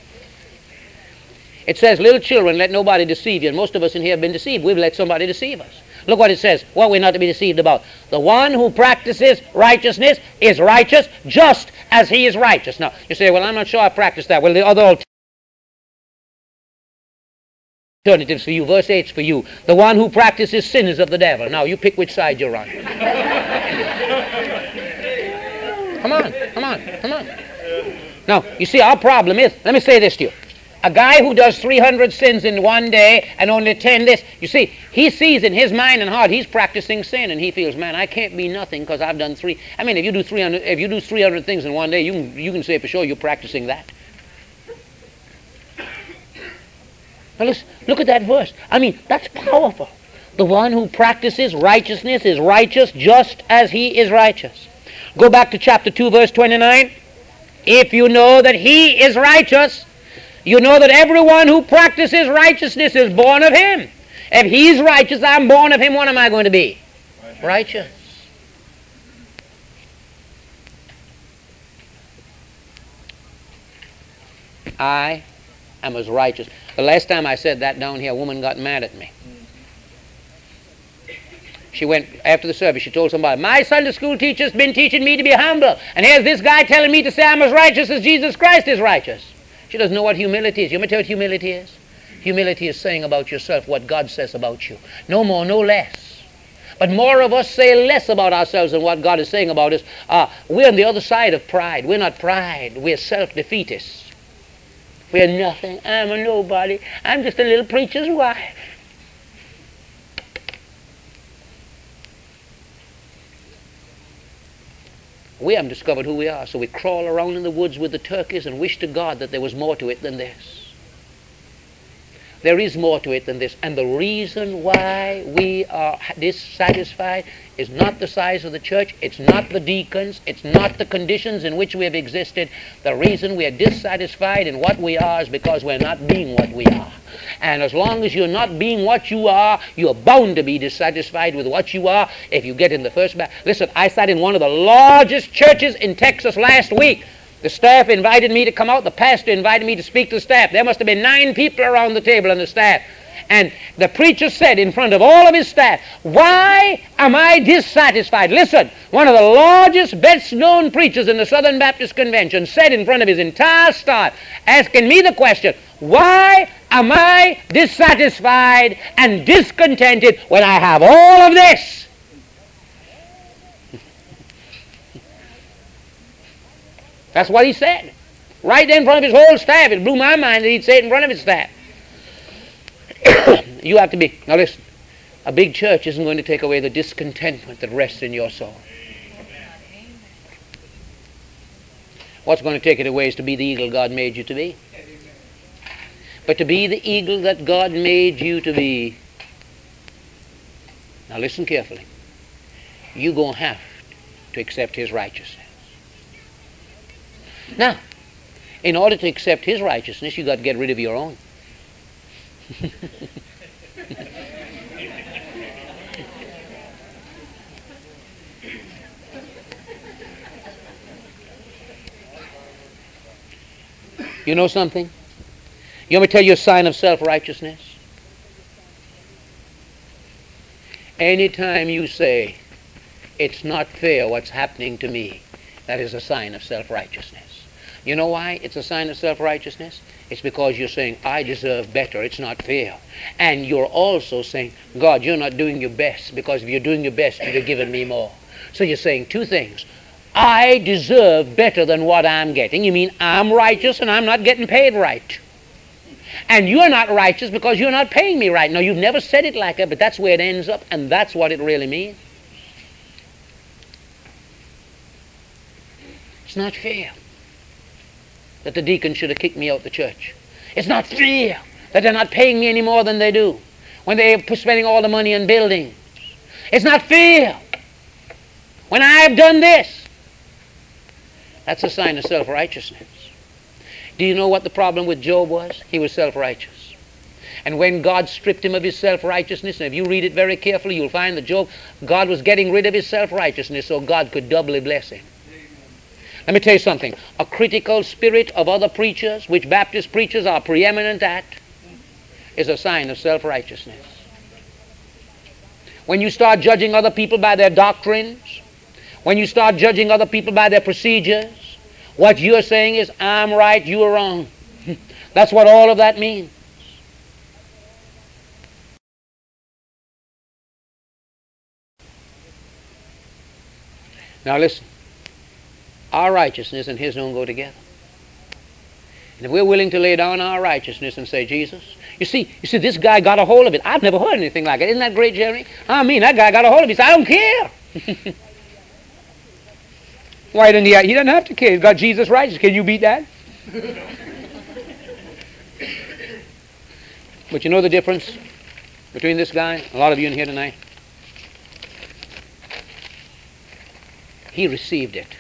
it says, little children, let nobody deceive you. And most of us in here have been deceived. We've let somebody deceive us. Look what it says, what we're not to be deceived about. The one who practices righteousness is righteous just as he is righteous. Now, you say, well, I'm not sure I practice that. Well, the other alternatives for you. Verse eight is for you. The one who practices sin is of the devil. Now, you pick which side you're on. Come on, come on, come on. Now, you see, our problem is, let me say this to you. A guy who does three hundred sins in one day and only ten this, you see, he sees in his mind and heart he's practicing sin, and he feels, man, I can't be nothing because I've done three. I mean, if you do three hundred, if you do three hundred things in one day, you can, you can say for sure you're practicing that. Now listen, look at that verse. I mean, that's powerful. The one who practices righteousness is righteous just as he is righteous. Go back to chapter two, verse twenty-nine. If you know that he is righteous, you know that everyone who practices righteousness is born of him. If he's righteous, I'm born of him, what am I going to be? Righteous. Righteous. I am as righteous. The last time I said that down here, a woman got mad at me. She She went, after the service, she told somebody, my Sunday school teacher's been teaching me to be humble. And here's this guy telling me to say I'm as righteous as Jesus Christ is righteous. She doesn't know what humility is. You want me to tell you what humility is? Humility is saying about yourself what God says about you. No more, no less. But more of us say less about ourselves than what God is saying about us. Uh, we're on the other side of pride. We're not pride. We're self-defeatists. We're nothing. I'm a nobody. I'm just a little preacher's wife. We haven't discovered who we are, so we crawl around in the woods with the turkeys and wish to God that there was more to it than this. There is more to it than this. And the reason why we are dissatisfied is not the size of the church, it's not the deacons, it's not the conditions in which we have existed. The reason we are dissatisfied in what we are is because we're not being what we are. And as long as you're not being what you are, you're bound to be dissatisfied with what you are if you get in the first battle. Listen, I sat in one of the largest churches in Texas last week. The staff invited me to come out. The pastor invited me to speak to the staff. There must have been nine people around the table on the staff. And the preacher said in front of all of his staff, why am I dissatisfied? Listen, one of the largest, best-known preachers in the Southern Baptist Convention said in front of his entire staff, asking me the question, why am I dissatisfied and discontented when I have all of this? That's what he said. Right there in front of his whole staff. It blew my mind that he'd say it in front of his staff. You have to be, now listen, a big church isn't going to take away the discontentment that rests in your soul. What's going to take it away is to be the eagle God made you to be. But to be the eagle that God made you to be, now listen carefully, you're going to have to accept His righteousness. Now, in order to accept His righteousness, you've got to get rid of your own. You know something? You want me to tell you a sign of self-righteousness? Anytime you say, it's not fair what's happening to me, that is a sign of self-righteousness. You know why it's a sign of self-righteousness? It's because you're saying, I deserve better, it's not fair. And you're also saying, God, you're not doing your best, because if you're doing your best, you'd have given me more. So you're saying two things. I deserve better than what I'm getting. You mean I'm righteous and I'm not getting paid right. And you're not righteous because you're not paying me right. Now, you've never said it like that, but that's where it ends up, and that's what it really means. It's not fair that the deacon should have kicked me out the church. It's not fair that they're not paying me any more than they do when they're spending all the money on buildings. It's not fair when I've done this. That's a sign of self-righteousness. Do you know what the problem with Job was? He was self-righteous. And when God stripped him of his self-righteousness, and if you read it very carefully, you'll find that Job, God was getting rid of his self-righteousness so God could doubly bless him. Let me tell you something. A critical spirit of other preachers, which Baptist preachers are preeminent at, is a sign of self-righteousness. When you start judging other people by their doctrines, when you start judging other people by their procedures, what you're saying is, I'm right, you're wrong. That's what all of that means. Now listen. Our righteousness and His don't go together. And if we're willing to lay down our righteousness and say, Jesus, you see, you see, this guy got a hold of it. I've never heard anything like it. Isn't that great, Jeremy? I mean, that guy got a hold of it. He said, I don't care. Why didn't he? He doesn't have to care. He's got Jesus righteous. Can you beat that? But you know the difference between this guy, a lot of you in here tonight? He received it.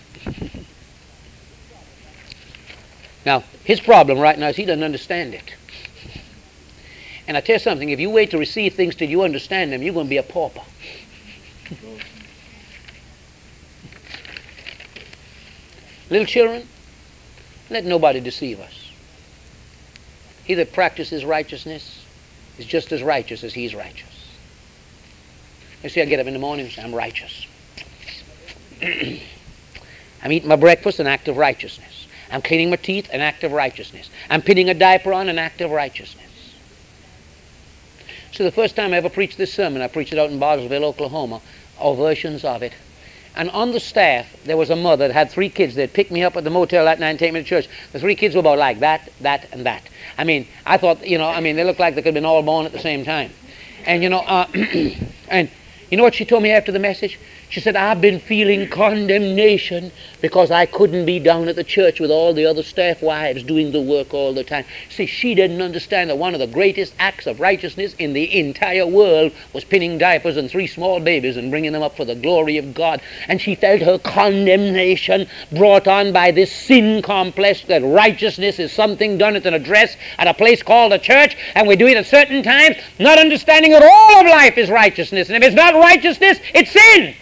Now, his problem right now is he doesn't understand it. And I tell you something, if you wait to receive things till you understand them, you're going to be a pauper. Little children, let nobody deceive us. He that practices righteousness is just as righteous as he's righteous. You see, I get up in the morning and say, I'm righteous. I'm eating my breakfast, an act of righteousness. I'm cleaning my teeth, an act of righteousness. I'm putting a diaper on, an act of righteousness. So the first time I ever preached this sermon, I preached it out in Boswell, Oklahoma, or versions of it. And on the staff, there was a mother that had three kids. They'd pick me up at the motel that night and take me to church. The three kids were about like that, that, and that. I mean, I thought, you know, I mean, they looked like they could have been all born at the same time. And, you know, uh, and you know what she told me after the message? She said, I've been feeling condemnation because I couldn't be down at the church with all the other staff wives doing the work all the time. See, she didn't understand that one of the greatest acts of righteousness in the entire world was pinning diapers on three small babies and bringing them up for the glory of God. And she felt her condemnation brought on by this sin complex that righteousness is something done at an address at a place called a church, and we do it at certain times, not understanding that all of life is righteousness. And if it's not righteousness, it's sin.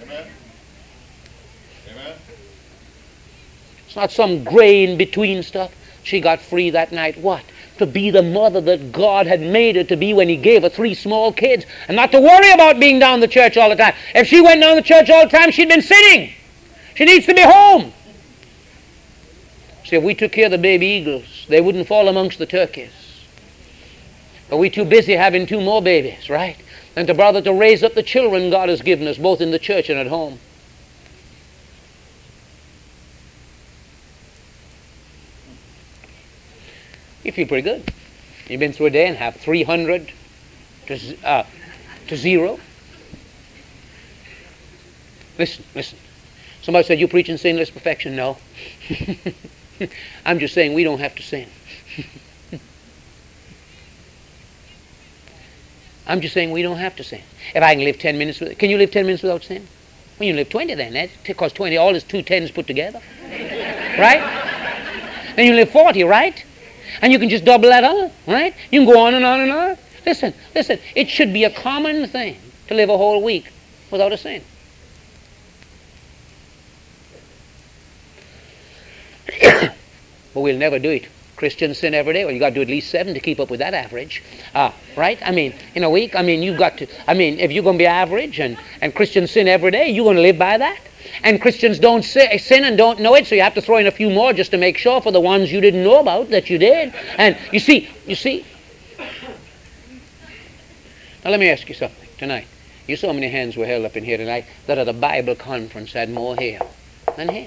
It's not some gray in-between stuff. She got free that night. What? To be the mother that God had made her to be when He gave her three small kids. And not to worry about being down the church all the time. If she went down the church all the time, she'd been sinning. She needs to be home. See, if we took care of the baby eagles, they wouldn't fall amongst the turkeys. But we're too busy having two more babies, right? And to bother to raise up the children God has given us, both in the church and at home. You feel pretty good. You've been through a day and have three hundred to, uh, to zero. Listen, listen. Somebody said, you preaching sinless perfection? No. I'm just saying we don't have to sin. I'm just saying we don't have to sin. If I can live ten minutes, with, can you live ten minutes without sin? Well, you can live twenty then. That costs twenty. All is two tens put together. Right? Then you live forty, right? And you can just double that on, right? You can go on and on and on. Listen, listen. It should be a common thing to live a whole week without a sin. But we'll never do it. Christians sin every day. Well, you got to do at least seven to keep up with that average, uh, right? I mean, in a week. I mean, you've got to. I mean, if you're going to be average and and Christians sin every day, you're going to live by that. And Christians don't sin and don't know it, so you have to throw in a few more just to make sure for the ones you didn't know about that you did. And you see, you see. Now let me ask you something tonight. You saw how many hands were held up in here tonight that at a Bible conference had more here than here.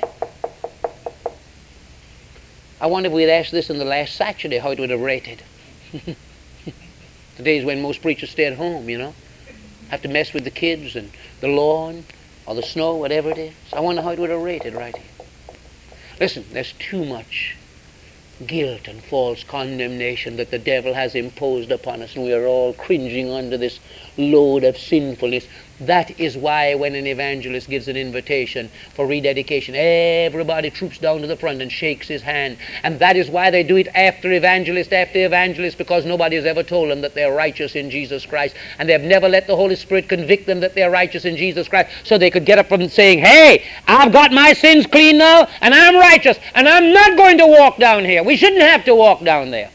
I wonder if we'd asked this on the last Saturday, how it would have rated. The days when most preachers stay at home, you know. Have to mess with the kids and the lawn or the snow, whatever it is. I wonder how it would have rated right here. Listen, there's too much guilt and false condemnation that the devil has imposed upon us, and we are all cringing under this load of sinfulness. That is why when an evangelist gives an invitation for rededication, everybody troops down to the front and shakes his hand. And that is why they do it after evangelist after evangelist, because nobody has ever told them that they're righteous in Jesus Christ. And they've never let the Holy Spirit convict them that they're righteous in Jesus Christ, so they could get up from saying, hey, I've got my sins clean now, and I'm righteous, and I'm not going to walk down here. We shouldn't have to walk down there.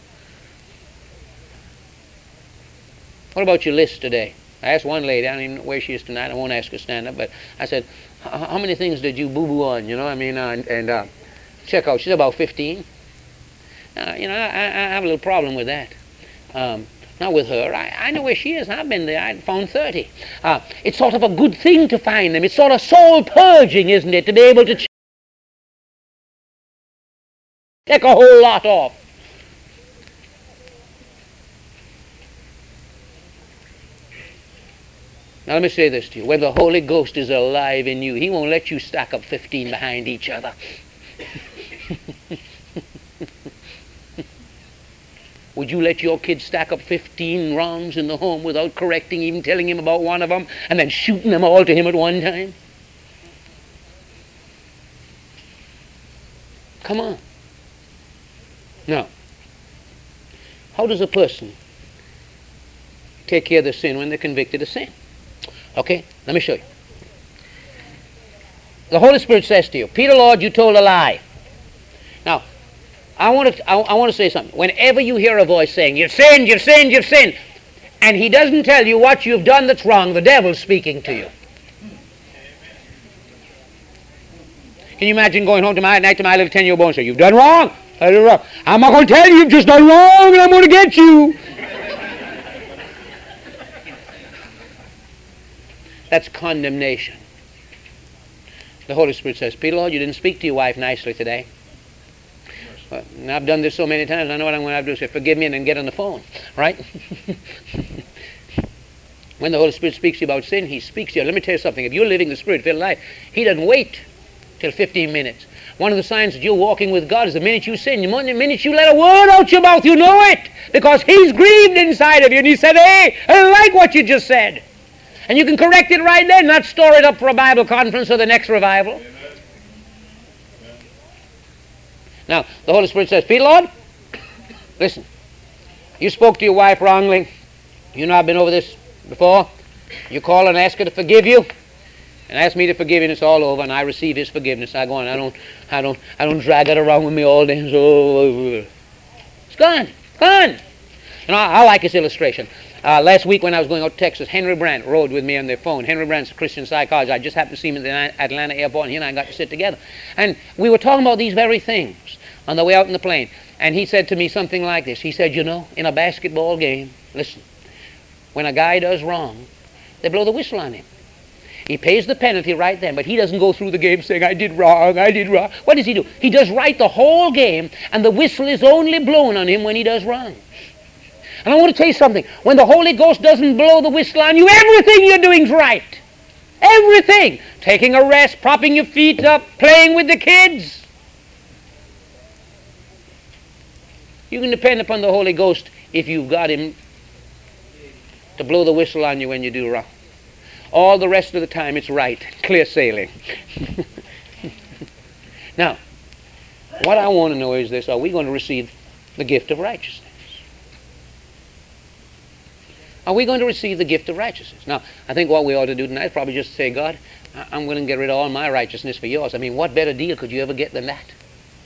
What about your list today? I asked one lady, I don't even know where she is tonight, I won't ask her to stand up, but I said, how many things did you boo-boo on, you know, I mean, uh, and, and uh, check out, she's about fifteen. Uh, you know, I, I have a little problem with that. Um, not with her, I, I know where she is, I've been there, I found thirty. Uh, it's sort of a good thing to find them, it's sort of soul purging, isn't it, to be able to take a whole lot off. Now let me say this to you. When the Holy Ghost is alive in you, He won't let you stack up fifteen behind each other. Would you let your kid stack up fifteen wrongs in the home without correcting, even telling him about one of them, and then shooting them all to him at one time? Come on. Now, how does a person take care of the sin when they're convicted of sin? Okay, let me show you. The Holy Spirit says to you, Peter, Lord, you told a lie. Now, I want to, I, I want to say something. Whenever you hear a voice saying, you've sinned, you've sinned, you've sinned, and he doesn't tell you what you've done that's wrong, the devil's speaking to you. Can you imagine going home tonight night to my little ten-year-old boy and say, you've done wrong? I did wrong. I'm not going to tell you, you've just done wrong, and I'm going to get you. That's condemnation. The Holy Spirit says, Peter, Lord, you didn't speak to your wife nicely today. Well, I've done this so many times, I know what I'm going to have to do. Say, forgive me, and then get on the phone. Right? When the Holy Spirit speaks to you about sin, he speaks to you. Let me tell you something. If you're living the Spirit-filled life, he doesn't wait till fifteen minutes. One of the signs that you're walking with God is the minute you sin, the minute you let a word out your mouth, you know it. Because he's grieved inside of you. And he said, hey, I don't like what you just said. And you can correct it right then, not store it up for a Bible conference or the next revival. Amen. Now, the Holy Spirit says, Peter, Lord, listen, you spoke to your wife wrongly. You know I've been over this before. You call and ask her to forgive you, and ask me to forgive you, and it's all over, and I receive his forgiveness. I go on, I don't, I don't, I don't drag it around with me all day. So, it's gone, gone. You know, I, I like his illustration. Uh, last week when I was going out to Texas, Henry Brandt rode with me on the phone. Henry Brandt's a Christian psychologist. I just happened to see him at the Atlanta airport, and he and I got to sit together. And we were talking about these very things on the way out in the plane. And he said to me something like this. He said, you know, in a basketball game, listen, when a guy does wrong, they blow the whistle on him. He pays the penalty right then, but he doesn't go through the game saying, I did wrong, I did wrong. What does he do? He does right the whole game, and the whistle is only blown on him when he does wrong. And I want to tell you something. When the Holy Ghost doesn't blow the whistle on you, everything you're doing is right. Everything. Taking a rest, propping your feet up, playing with the kids. You can depend upon the Holy Ghost if you've got him to blow the whistle on you when you do wrong. All the rest of the time it's right. Clear sailing. Now, what I want to know is this. Are we going to receive the gift of righteousness? Are we going to receive the gift of righteousness? Now, I think what we ought to do tonight is probably just say, God, I'm willing to get rid of all my righteousness for yours. I mean, what better deal could you ever get than that?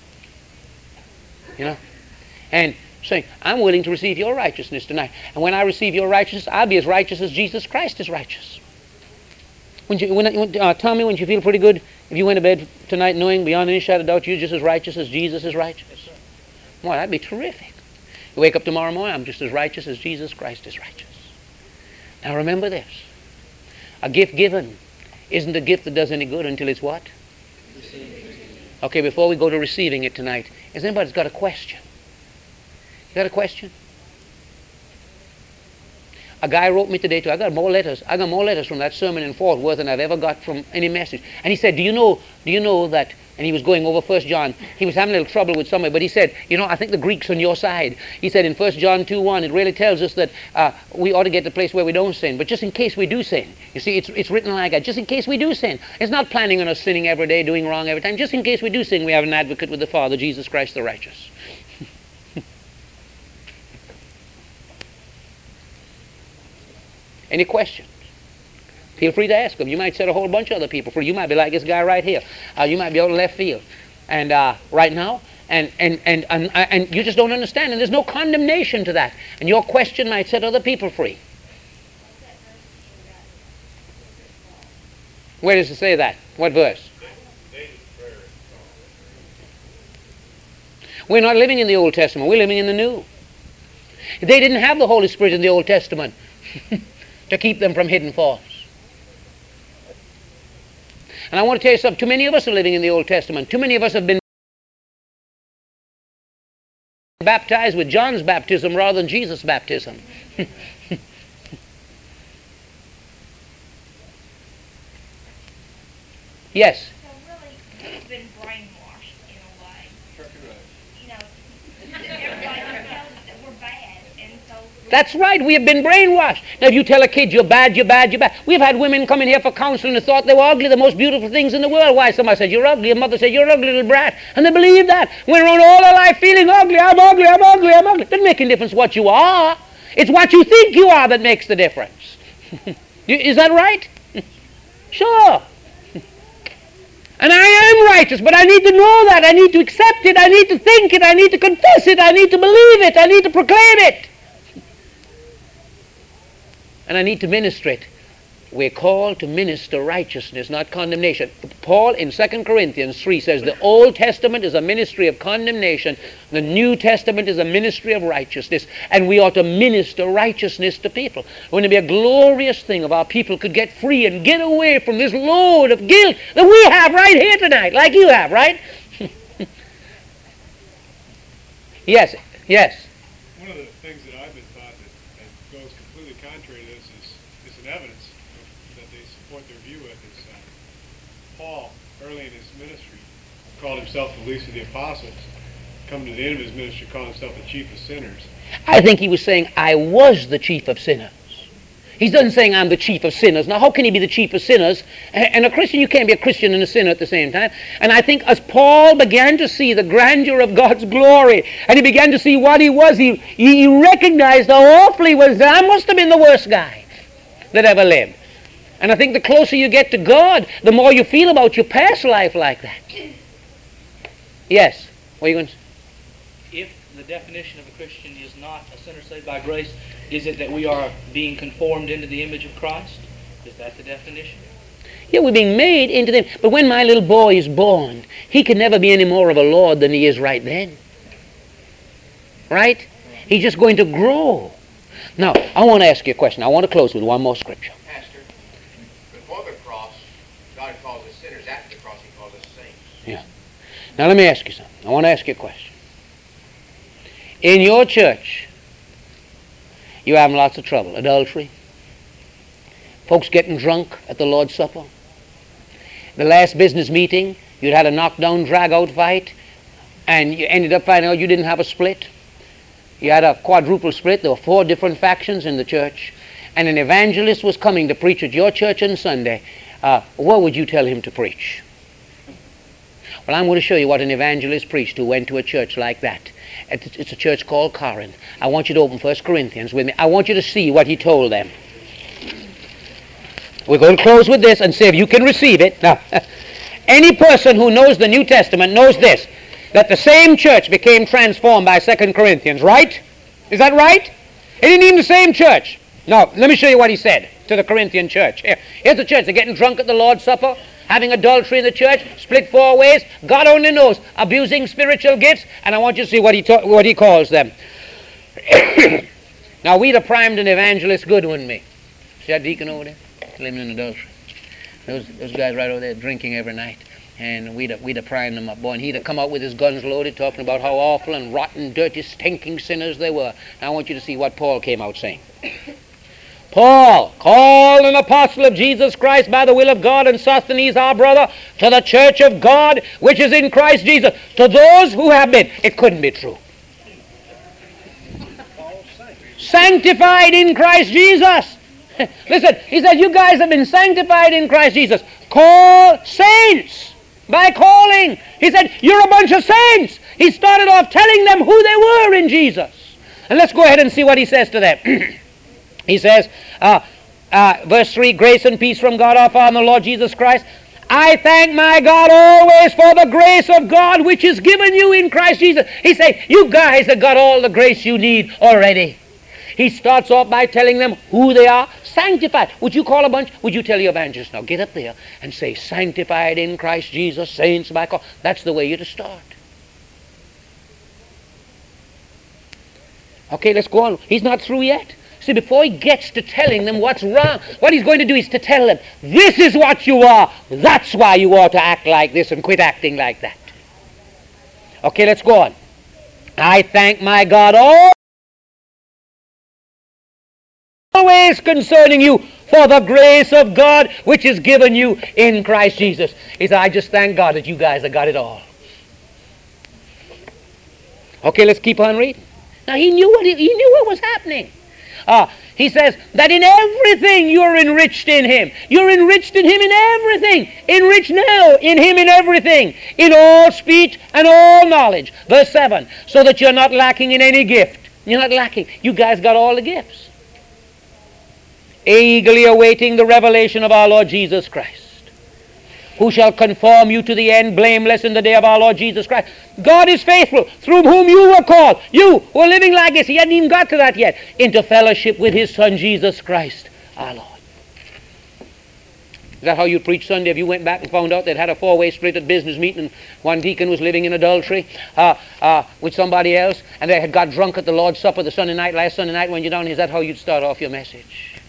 You know? And saying, I'm willing to receive your righteousness tonight. And when I receive your righteousness, I'll be as righteous as Jesus Christ is righteous. When you, when, uh, tell me when you feel pretty good, if you went to bed tonight knowing beyond any shadow of doubt you're just as righteous as Jesus is righteous. Yes, sir. Boy, that'd be terrific. You wake up tomorrow morning, I'm just as righteous as Jesus Christ is righteous. Now remember this. A gift given isn't a gift that does any good until it's what? Okay, before we go to receiving it tonight, has anybody got a question? You got a question? A guy wrote me today too. I got more letters. I got more letters from that sermon in Fort Worth than I've ever got from any message. And he said, do you know, do you know that, and he was going over First John, he was having a little trouble with somebody, but he said, you know, I think the Greek's on your side. He said in First John two one, it really tells us that uh, we ought to get to the place where we don't sin. But just in case we do sin, you see, it's, it's written like that, just in case we do sin. It's not planning on us sinning every day, doing wrong every time. Just in case we do sin, we have an advocate with the Father, Jesus Christ the righteous. Any questions? Feel free to ask them. You might set a whole bunch of other people free. You might be like this guy right here. Uh, you might be out in left field. And uh, right now, and, and, and, and, and you just don't understand. And there's no condemnation to that. And your question might set other people free. Where does it say that? What verse? We're not living in the Old Testament. We're living in the New. They didn't have the Holy Spirit in the Old Testament to keep them from hidden faults. And I want to tell you something. Too many of us are living in the Old Testament. Too many of us have been baptized with John's baptism rather than Jesus' baptism. Yes? So really, we've been brainwashed in a way. You know, everybody tells us that we're bad, and so... That's right, we have been brainwashed. Now if you tell a kid you're bad, you're bad, you're bad. We've had women come in here for counseling and thought they were ugly, the most beautiful things in the world. Why? Somebody said, you're ugly. A mother said, you're an ugly little brat. And they believe that. Went around all their life feeling ugly. I'm ugly, I'm ugly, I'm ugly. It doesn't make any difference what you are. It's what you think you are that makes the difference. Is that right? Sure. And I am righteous, but I need to know that. I need to accept it. I need to think it. I need to confess it. I need to believe it. I need to proclaim it. and I need to minister it. We're called to minister righteousness, not condemnation. Paul in Second Corinthians three says the Old Testament is a ministry of condemnation, the New Testament is a ministry of righteousness, and we ought to minister righteousness to people. Wouldn't it be a glorious thing if our people could get free and get away from this load of guilt that we have right here tonight, like you have, right? Yes, yes. One of the things that I've been taught that, that goes completely contrary to this is, is an evidence that they support their view with is uh, Paul, early in his ministry, called himself the least of the apostles. Coming to the end of his ministry, called himself the chief of sinners. I think he was saying, I was the chief of sinners. He doesn't saying I'm the chief of sinners. Now, how can he be the chief of sinners? And a Christian, you can't be a Christian and a sinner at the same time. And I think as Paul began to see the grandeur of God's glory, and he began to see what he was, he, he recognized how awful he was. I must have been the worst guy that ever lived. And I think the closer you get to God, the more you feel about your past life like that. Yes? What are you going to say? If the definition of a Christian is not a sinner saved by grace, is it that we are being conformed into the image of Christ? Is that the definition? Yeah, we're being made into them. But when my little boy is born, he can never be any more of a Lord than he is right then. Right? He's just going to grow. Now, I want to ask you a question. I want to close with one more scripture. Pastor, before the cross, God calls us sinners. After the cross, he calls us saints. Yeah. Now, let me ask you something. I want to ask you a question. In your church, you having lots of trouble. Adultery. Folks getting drunk at the Lord's Supper. The last business meeting, you'd had a knockdown, drag-out fight, and you ended up finding out you didn't have a split. You had a quadruple split. There were four different factions in the church. And an evangelist was coming to preach at your church on Sunday. Uh, what would you tell him to preach? Well, I'm going to show you what an evangelist preached who went to a church like that. It's a church called Corinth. I want you to open First Corinthians with me. I want you to see what he told them. We're going to close with this and see if you can receive it. Now, any person who knows the New Testament knows this, that the same church became transformed by Second Corinthians, right? Is that right? It isn't even the same church. No, let me show you what he said to the Corinthian church. Here, here's the church. They're getting drunk at the Lord's Supper, having adultery in the church, split four ways. God only knows, abusing spiritual gifts, and I want you to see what he ta- what he calls them. Now, we'd have primed an evangelist good, wouldn't we? See that deacon over there? Living in adultery. Those, those guys right over there drinking every night. And we'd have, we'd have primed them up, boy. And he'd have come out with his guns loaded, talking about how awful and rotten, dirty, stinking sinners they were. Now, I want you to see what Paul came out saying. Paul, called an apostle of Jesus Christ by the will of God, and Sosthenes our brother, to the church of God which is in Christ Jesus, to those who have been, it couldn't be true, sanctified in Christ Jesus. Listen, he said, you guys have been sanctified in Christ Jesus. Call saints by calling. He said, you're a bunch of saints. He started off telling them who they were in Jesus. And let's go ahead and see what he says to them. He says, uh, uh, verse three, grace and peace from God our Father and the Lord Jesus Christ. I thank my God always for the grace of God which is given you in Christ Jesus. He said, you guys have got all the grace you need already. He starts off by telling them who they are, sanctified. Would you call a bunch? Would you tell your evangelist, now get up there and say, sanctified in Christ Jesus, saints by call. That's the way you're to start. Okay, let's go on. He's not through yet. See, before he gets to telling them what's wrong, what he's going to do is to tell them, this is what you are. That's why you ought to act like this and quit acting like that. Okay, let's go on. I thank my God all. Always concerning you for the grace of God which is given you in Christ Jesus. He said, I just thank God that you guys have got it all. Okay, let's keep on reading. Now he knew what he, he knew what was happening. Uh, he says that in everything you're enriched in him. You're enriched in him in everything. Enriched now in him in everything. In all speech and all knowledge. Verse seven. So that you're not lacking in any gift. You're not lacking. You guys got all the gifts. Eagerly awaiting the revelation of our Lord Jesus Christ, who shall conform you to the end, blameless in the day of our Lord Jesus Christ. God is faithful, through whom you were called. You who are living like this, he hadn't even got to that yet, into fellowship with his Son Jesus Christ, Our Lord. Is that how you preach Sunday? If you went back and found out they'd had a four-way split at business meeting and one deacon was living in adultery uh, uh, with somebody else, and they had got drunk at the Lord's Supper the Sunday night, last Sunday night when you're down, is that how you'd start off your message?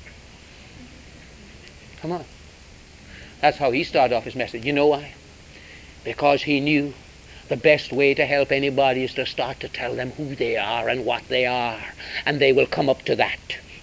Come on. That's how he started off his message. You know why? Because he knew the best way to help anybody is to start to tell them who they are and what they are, and they will come up to that.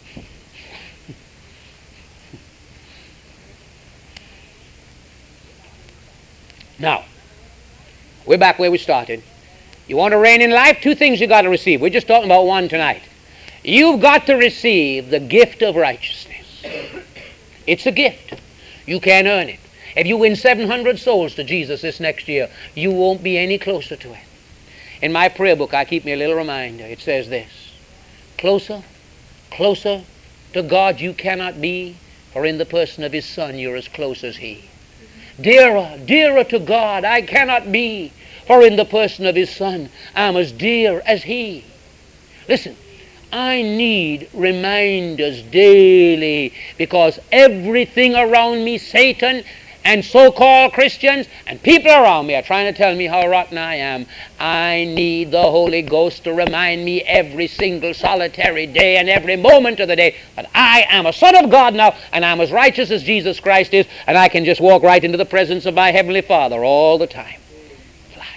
Now, we're back where we started. You want to reign in life? Two things you got to receive. We're just talking about one tonight. You've got to receive the gift of righteousness. It's a gift. You can't earn it. If you win seven hundred souls to Jesus this next year, you won't be any closer to it. In my prayer book, I keep me a little reminder. It says this: closer, closer to God you cannot be, for in the person of His Son you're as close as He. Dearer, dearer to God I cannot be, for in the person of His Son I'm as dear as He. Listen, I need reminders daily, because everything around me, Satan and so-called Christians and people around me are trying to tell me how rotten I am. I need the Holy Ghost to remind me every single solitary day and every moment of the day that I am a son of God now, and I'm as righteous as Jesus Christ is, and I can just walk right into the presence of my Heavenly Father all the time. Fly.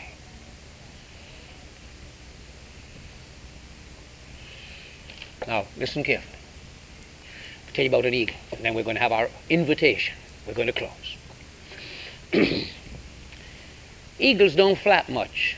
Now, listen carefully. I'll tell you about an eagle, and then we're going to have our invitation. We're going to close. Eagles don't flap much.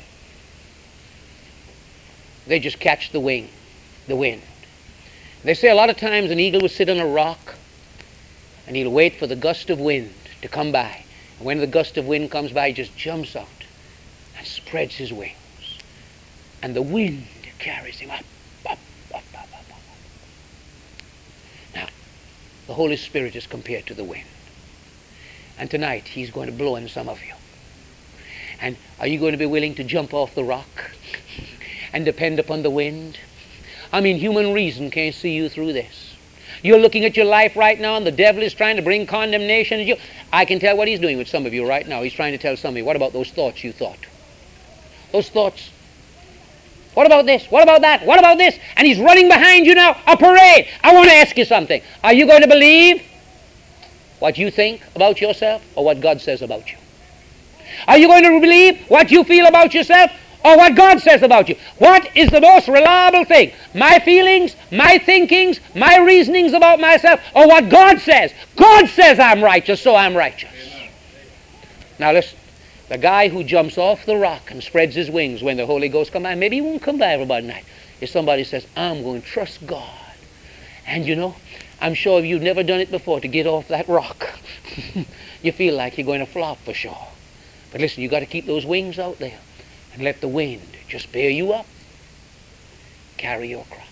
They just catch the wing, the wind. They say a lot of times an eagle will sit on a rock and he'll wait for the gust of wind to come by. And when the gust of wind comes by, he just jumps out and spreads his wings. And the wind carries him up, up, up, up, up, up. Now, the Holy Spirit is compared to the wind. And tonight, He's going to blow in some of you. And are you going to be willing to jump off the rock and depend upon the wind? I mean, human reason can't see you through this. You're looking at your life right now, and the devil is trying to bring condemnation. You, I can tell what he's doing with some of you right now. He's trying to tell some of you, what about those thoughts you thought? Those thoughts. What about this? What about that? What about this? And he's running behind you now, a parade. I want to ask you something. Are you going to believe what you think about yourself, or what God says about you? Are you going to believe what you feel about yourself, or what God says about you? What is the most reliable thing? My feelings, my thinkings, my reasonings about myself, or what God says? God says I'm righteous, so I'm righteous. Now listen, the guy who jumps off the rock and spreads his wings when the Holy Ghost comes by, maybe he won't come by every night. If somebody says, I'm going to trust God. And you know, I'm sure if you've never done it before, to get off that rock, you feel like you're going to flop for sure. But listen, you've got to keep those wings out there and let the wind just bear you up. Carry your cross.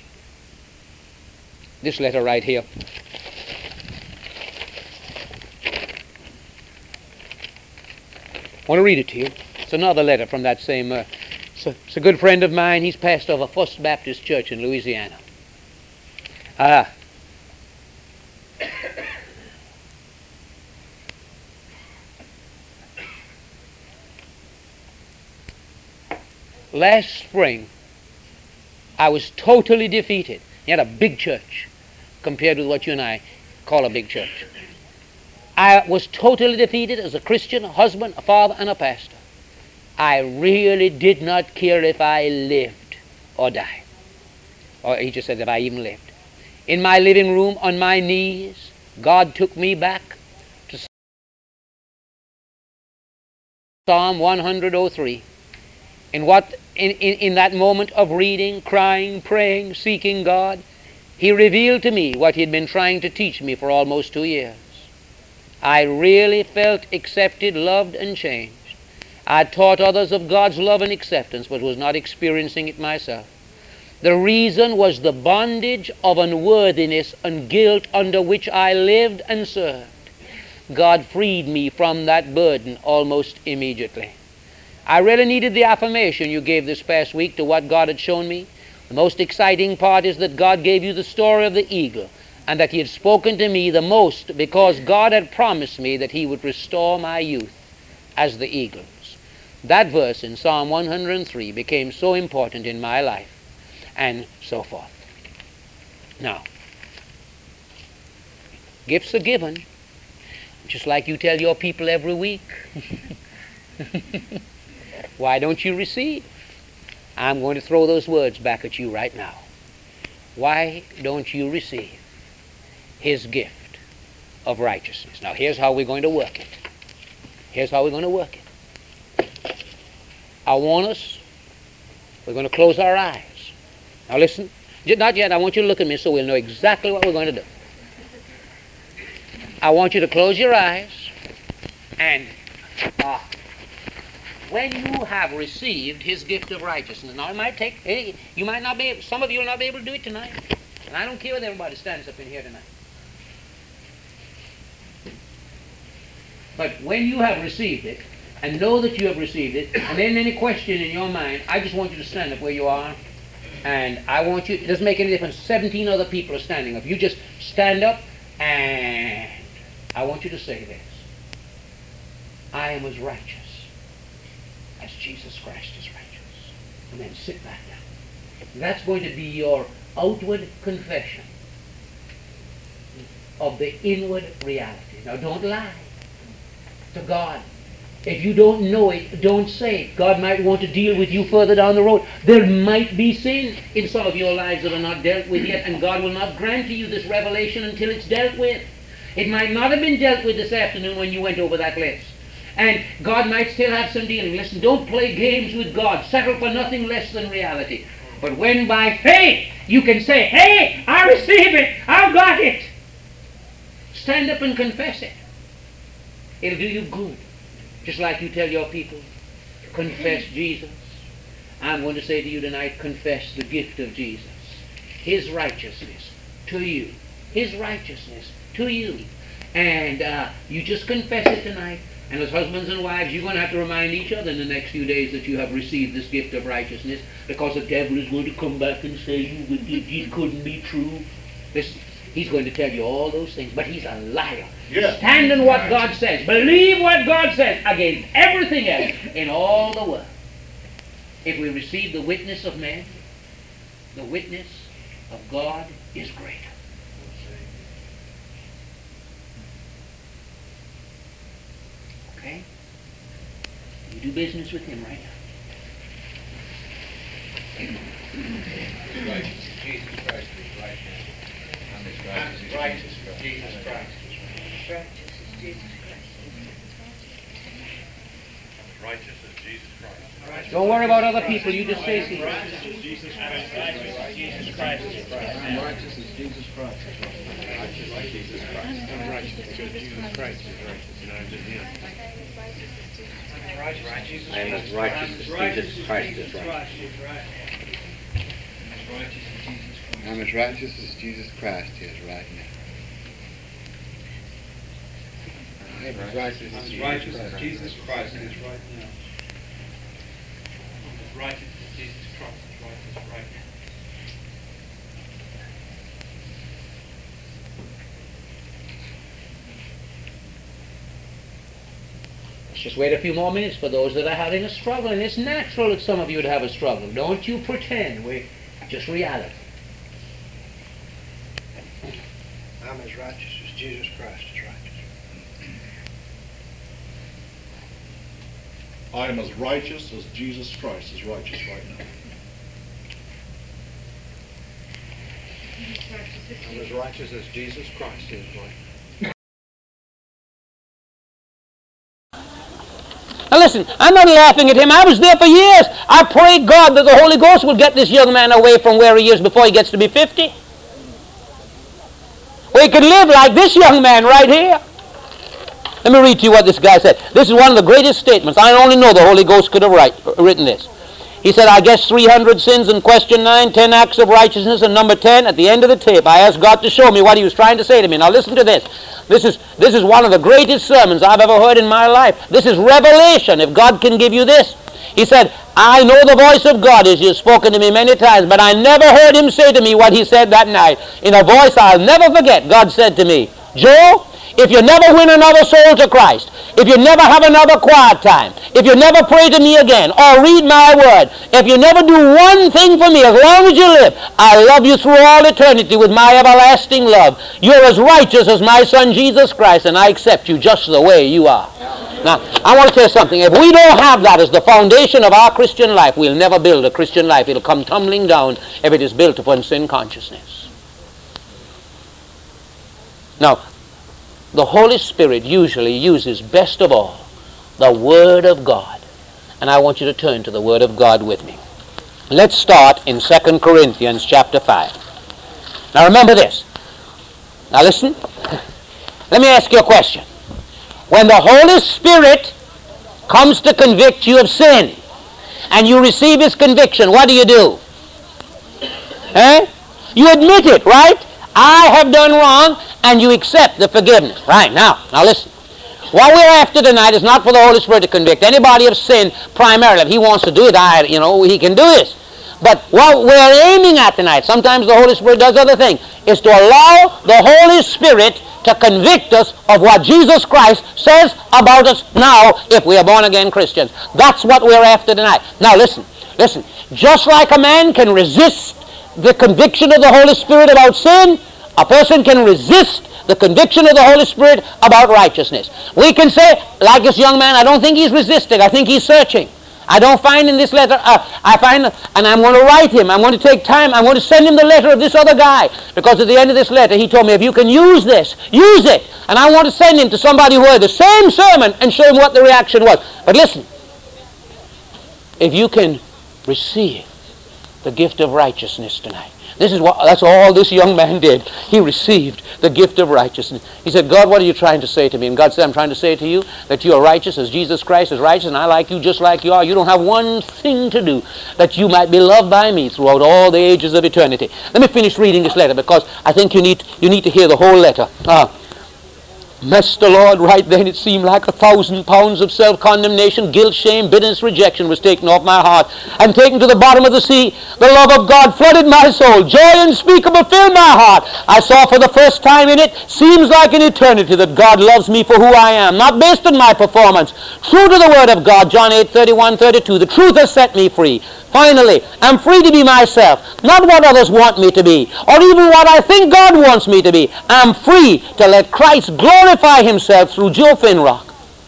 This letter right here. I want to read it to you. It's another letter from that same, uh, it's, a, it's a good friend of mine. He's pastor of a First Baptist church in Louisiana. Ah. Last spring, I was totally defeated. He had a big church compared with what you and I call a big church. I was totally defeated as a Christian, a husband, a father, and a pastor. I really did not care if I lived or died. Or he just said if I even lived. In my living room, on my knees, God took me back to Psalm one oh three. In what in, in, in that moment of reading, crying, praying, seeking God, He revealed to me what He had been trying to teach me for almost two years. I really felt accepted, loved, and changed. I taught others of God's love and acceptance, but was not experiencing it myself. The reason was the bondage of unworthiness and guilt under which I lived and served. God freed me from that burden almost immediately. I really needed the affirmation you gave this past week to what God had shown me. The most exciting part is that God gave you the story of the eagle and that he had spoken to me the most because God had promised me that he would restore my youth as the eagles. That verse in Psalm one hundred three became so important in my life, and so forth. Now, gifts are given, just like you tell your people every week. Why don't you receive? I'm going to throw those words back at you right now. Why don't you receive his gift of righteousness? Now, here's how we're going to work it. Here's how we're going to work it. I want us, we're going to close our eyes. Now listen, not yet, I want you to look at me so we'll know exactly what we're going to do. I want you to close your eyes, and uh, when you have received his gift of righteousness, now it might take, you might not be able, some of you will not be able to do it tonight, and I don't care whether everybody stands up in here tonight. But when you have received it, and know that you have received it, and then any question in your mind, I just want you to stand up where you are, and I want you, it doesn't make any difference, seventeen other people are standing up. You just stand up, and I want you to say this. I am as righteous as Jesus Christ is righteous. And then sit back down. That's going to be your outward confession of the inward reality. Now don't lie to God. If you don't know it, don't say it. God might want to deal with you further down the road. There might be sin in some of your lives that are not dealt with yet, and God will not grant to you this revelation until it's dealt with. It might not have been dealt with this afternoon when you went over that list. And God might still have some dealing. Listen, don't play games with God. Settle for nothing less than reality. But when by faith you can say, hey, I receive it, I've got it, stand up and confess it. It'll do you good. Just like you tell your people, confess Jesus. I'm going to say to you tonight, confess the gift of Jesus. His righteousness to you. His righteousness to you. And uh, you just confess it tonight. And as husbands and wives, you're going to have to remind each other in the next few days that you have received this gift of righteousness, because the devil is going to come back and say you, it, it couldn't be true. Listen, he's going to tell you all those things, but he's a liar. Yeah. Stand in what God says. Believe what God says against everything else in all the world. If we receive the witness of man, the witness of God is greater. Okay? You do business with him right now. Righteous Jesus Christ is right now. I'm as righteous as Righteous Jesus Jesus Christ. Christ. Righteous as Jesus Christ. Righteous as Jesus Christ. Don't worry about other people. You just say so. Righteous as Jesus Christ. Righteous as Jesus Christ is right. I'm righteous as Jesus Christ. Righteous as Jesus Christ. I'm righteous because Jesus Christ is righteous, and I'm just him. I am as righteous as Jesus Christ is right. I'm as righteous as Jesus Christ is right now. I'm as righteous as Jesus righteous Christ. as Jesus Christ is right now. As righteous as Jesus Christ is righteous right now. Let's just wait a few more minutes for those that are having a struggle. And it's natural that some of you would have a struggle. Don't you pretend. We're just reality. I'm as righteous as Jesus Christ is righteous. I am as righteous as Jesus Christ is righteous right now. I'm as righteous as Jesus Christ is right now. Now listen, I'm not laughing at him. I was there for years. I pray God that the Holy Ghost will get this young man away from where he is before he gets to be fifty. We could live like this young man right here. Let me read to you what this guy said. This is one of the greatest statements. I only know the Holy Ghost could have write, written this. He said, I guess three hundred sins in question nine, ten acts of righteousness, and number ten, at the end of the tape, I asked God to show me what he was trying to say to me. Now listen to this. This is, this is one of the greatest sermons I've ever heard in my life. This is revelation, if God can give you this. He said, I know the voice of God as you've spoken to me many times, but I never heard him say to me what he said that night. In a voice I'll never forget, God said to me, Joe, if you never win another soul to Christ, if you never have another quiet time, if you never pray to me again or read my word, if you never do one thing for me as long as you live, I love you through all eternity with my everlasting love. You're as righteous as my son Jesus Christ, and I accept you just the way you are. Now, I want to tell you something. If we don't have that as the foundation of our Christian life, we'll never build a Christian life. It'll come tumbling down if it is built upon sin consciousness. Now, the Holy Spirit usually uses, best of all, the Word of God. And I want you to turn to the Word of God with me. Let's start in Second Corinthians chapter five. Now remember this. Now listen. Let me ask you a question. When the Holy Spirit comes to convict you of sin, and you receive His conviction, what do you do? Eh? You admit it, right? I have done wrong, and you accept the forgiveness. Right, now, now listen. What we're after tonight is not for the Holy Spirit to convict anybody of sin primarily. If He wants to do it, I, you know, He can do this. But what we're aiming at tonight, sometimes the Holy Spirit does other things, is to allow the Holy Spirit to convict us of what Jesus Christ says about us now if we are born-again Christians. That's what we're after tonight. Now listen, listen. Just like a man can resist the conviction of the Holy Spirit about sin, a person can resist the conviction of the Holy Spirit about righteousness. We can say, like this young man, I don't think he's resisting. I think he's searching. I don't find in this letter, uh, I find, and I'm going to write him. I'm going to take time. I'm going to send him the letter of this other guy. Because at the end of this letter, he told me, if you can use this, use it. And I want to send him to somebody who heard the same sermon and show him what the reaction was. But listen, if you can receive the gift of righteousness tonight. This is what, that's all this young man did. He received the gift of righteousness. He said, God, what are you trying to say to me? And God said, I'm trying to say to you that you are righteous as Jesus Christ is righteous, and I like you just like you are. You don't have one thing to do that you might be loved by me throughout all the ages of eternity. Let me finish reading this letter because I think you need, you need to hear the whole letter. Ah. Master Lord, right then it seemed like a thousand pounds of self-condemnation, guilt, shame, bitterness, rejection was taken off my heart and taken to the bottom of the sea. The love of God flooded my soul. Joy unspeakable filled my heart. I saw for the first time in it, seems like an eternity, that God loves me for who I am, not based on my performance. True to the Word of God, John eight, thirty-one, thirty-two, the truth has set me free. Finally, I'm free to be myself, not what others want me to be, or even what I think God wants me to be. I'm free to let Christ glorify Himself through Joe Finrock.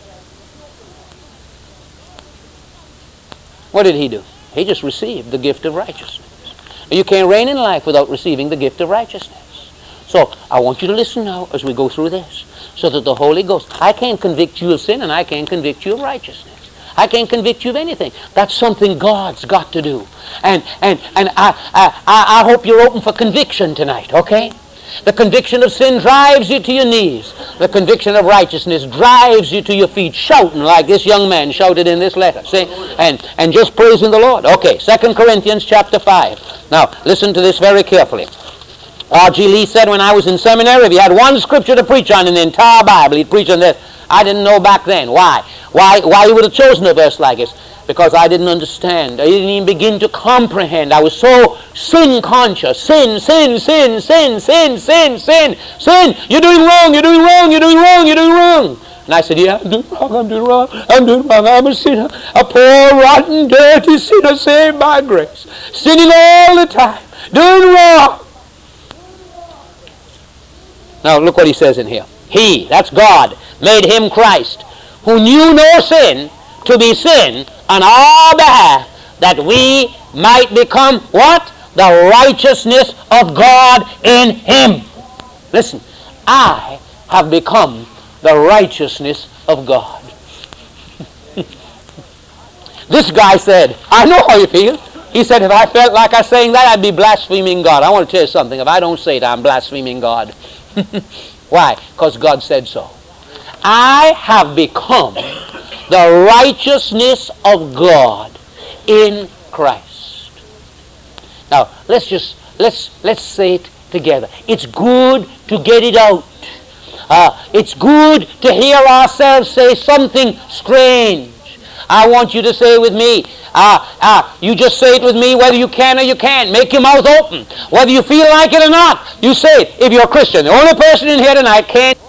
What did he do? He just received the gift of righteousness. You can't reign in life without receiving the gift of righteousness. So, I want you to listen now as we go through this, so that the Holy Ghost, I can't convict you of sin and I can't convict you of righteousness. I can't convict you of anything. That's something God's got to do. And and and I, I, I hope you're open for conviction tonight, okay? The conviction of sin drives you to your knees. The conviction of righteousness drives you to your feet, shouting like this young man shouted in this letter. See? And, and just praising the Lord. Okay, Second Corinthians chapter five. Now, listen to this very carefully. R G Lee said when I was in seminary, if he had one scripture to preach on in the entire Bible, he'd preach on this. I didn't know back then. Why? Why, why he would have chosen a verse like this? Because I didn't understand. I didn't even begin to comprehend. I was so sin conscious. Sin, sin, sin, sin, sin, sin, sin, sin. You're doing wrong, you're doing wrong, you're doing wrong, you're doing wrong. And I said, yeah, I'm doing wrong, I'm doing wrong, I'm doing wrong. I'm a sinner, a poor, rotten, dirty sinner saved by grace. Sinning all the time, doing wrong. Now look what he says in here. He, that's God, made Him Christ, who knew no sin, to be sin on our behalf, that we might become what? The righteousness of God in Him. Listen, I have become the righteousness of God. This guy said, I know how you feel. He said, if I felt like I was saying that, I'd be blaspheming God. I want to tell you something. If I don't say it, I'm blaspheming God. Why? Because God said so. I have become the righteousness of God in Christ. Now, let's just, let's, let's say it together. It's good to get it out. Uh, it's good to hear ourselves say something strange. I want you to say with me, uh, uh, you just say it with me whether you can or you can't. Make your mouth open. Whether you feel like it or not, you say it. If you're a Christian, the only person in here tonight can't